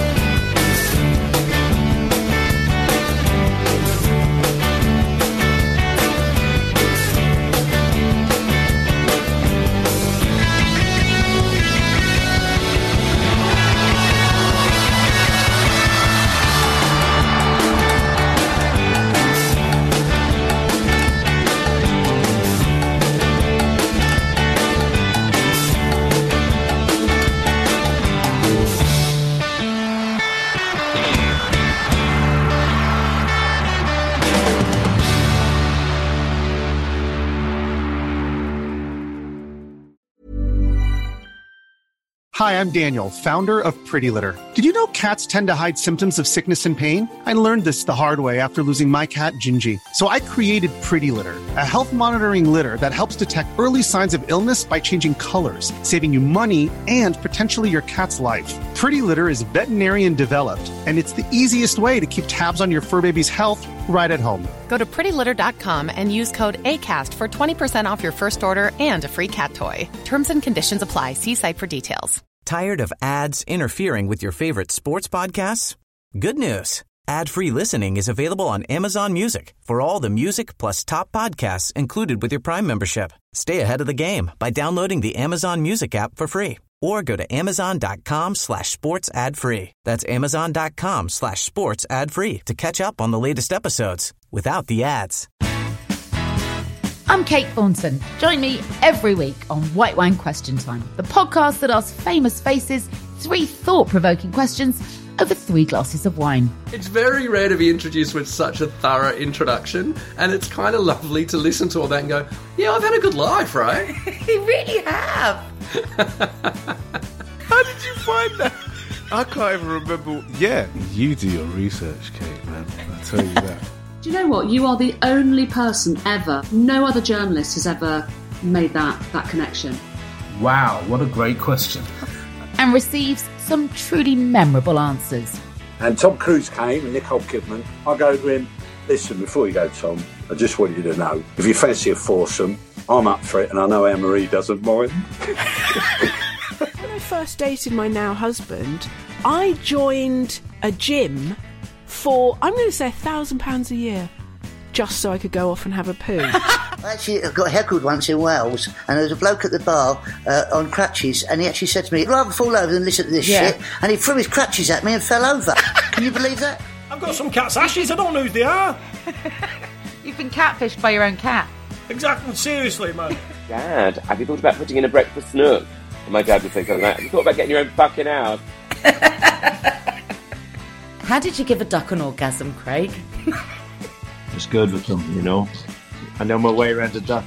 Hi, I'm Daniel, founder of Pretty Litter. Did you know cats tend to hide symptoms of sickness and pain? I learned this the hard way after losing my cat, Gingy. So I created Pretty Litter, a health monitoring litter that helps detect early signs of illness by changing colors, saving you money and potentially your cat's life. Pretty Litter is veterinarian developed, and it's the easiest way to keep tabs on your fur baby's health right at home. Go to pretty litter dot com and use code ACAST for twenty percent off your first order and a free cat toy. Terms and conditions apply. See site for details. Tired of ads interfering with your favorite sports podcasts? Good news. Ad-free listening is available on Amazon Music for all the music plus top podcasts included with your Prime membership. Stay ahead of the game by downloading the Amazon Music app for free or go to amazon.com slash sports ad free. That's amazon.com slash sports ad free to catch up on the latest episodes without the ads. I'm Kate Thornton. Join me every week on White Wine Question Time, the podcast that asks famous faces three thought-provoking questions over three glasses of wine. It's very rare to be introduced with such a thorough introduction, and it's kind of lovely to listen to all that and go, yeah, I've had a good life, right? You really have. How did you find that? I can't even remember. Yeah, you do your research, Kate, man. I tell you that. Do you know what? You are the only person ever, no other journalist has ever made that, that connection. Wow, what a great question. And receives some truly memorable answers. And Tom Cruise came and Nicole Kidman. I go to him, listen, before you go, Tom, I just want you to know, if you fancy a foursome, I'm up for it, and I know Anne-Marie doesn't mind. When I first dated my now husband, I joined a gym for, I'm going to say, a thousand pounds a year, just so I could go off and have a poo. I actually got heckled once in Wales, and there was a bloke at the bar uh, on crutches, and he actually said to me, I'd rather fall over than listen to this Yeah. shit, and he threw his crutches at me and fell over. Can you believe that? I've got some cat's ashes, I don't know who they are. You've been catfished by your own cat. Exactly, seriously, man. Dad, have you thought about putting in a breakfast nook? And my dad would say something like, have you thought about getting your own fucking house? How did you give a duck an orgasm, Craig? It's good with them, you know. I know my way around a duck.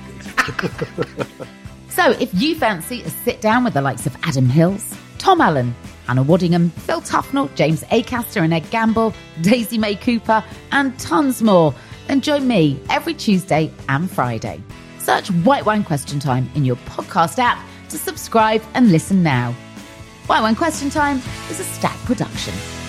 So if you fancy a sit down with the likes of Adam Hills, Tom Allen, Hannah Waddingham, Phil Tufnell, James Acaster and Ed Gamble, Daisy May Cooper, and tons more, then join me every Tuesday and Friday. Search White Wine Question Time in your podcast app to subscribe and listen now. White Wine Question Time is a Stack production.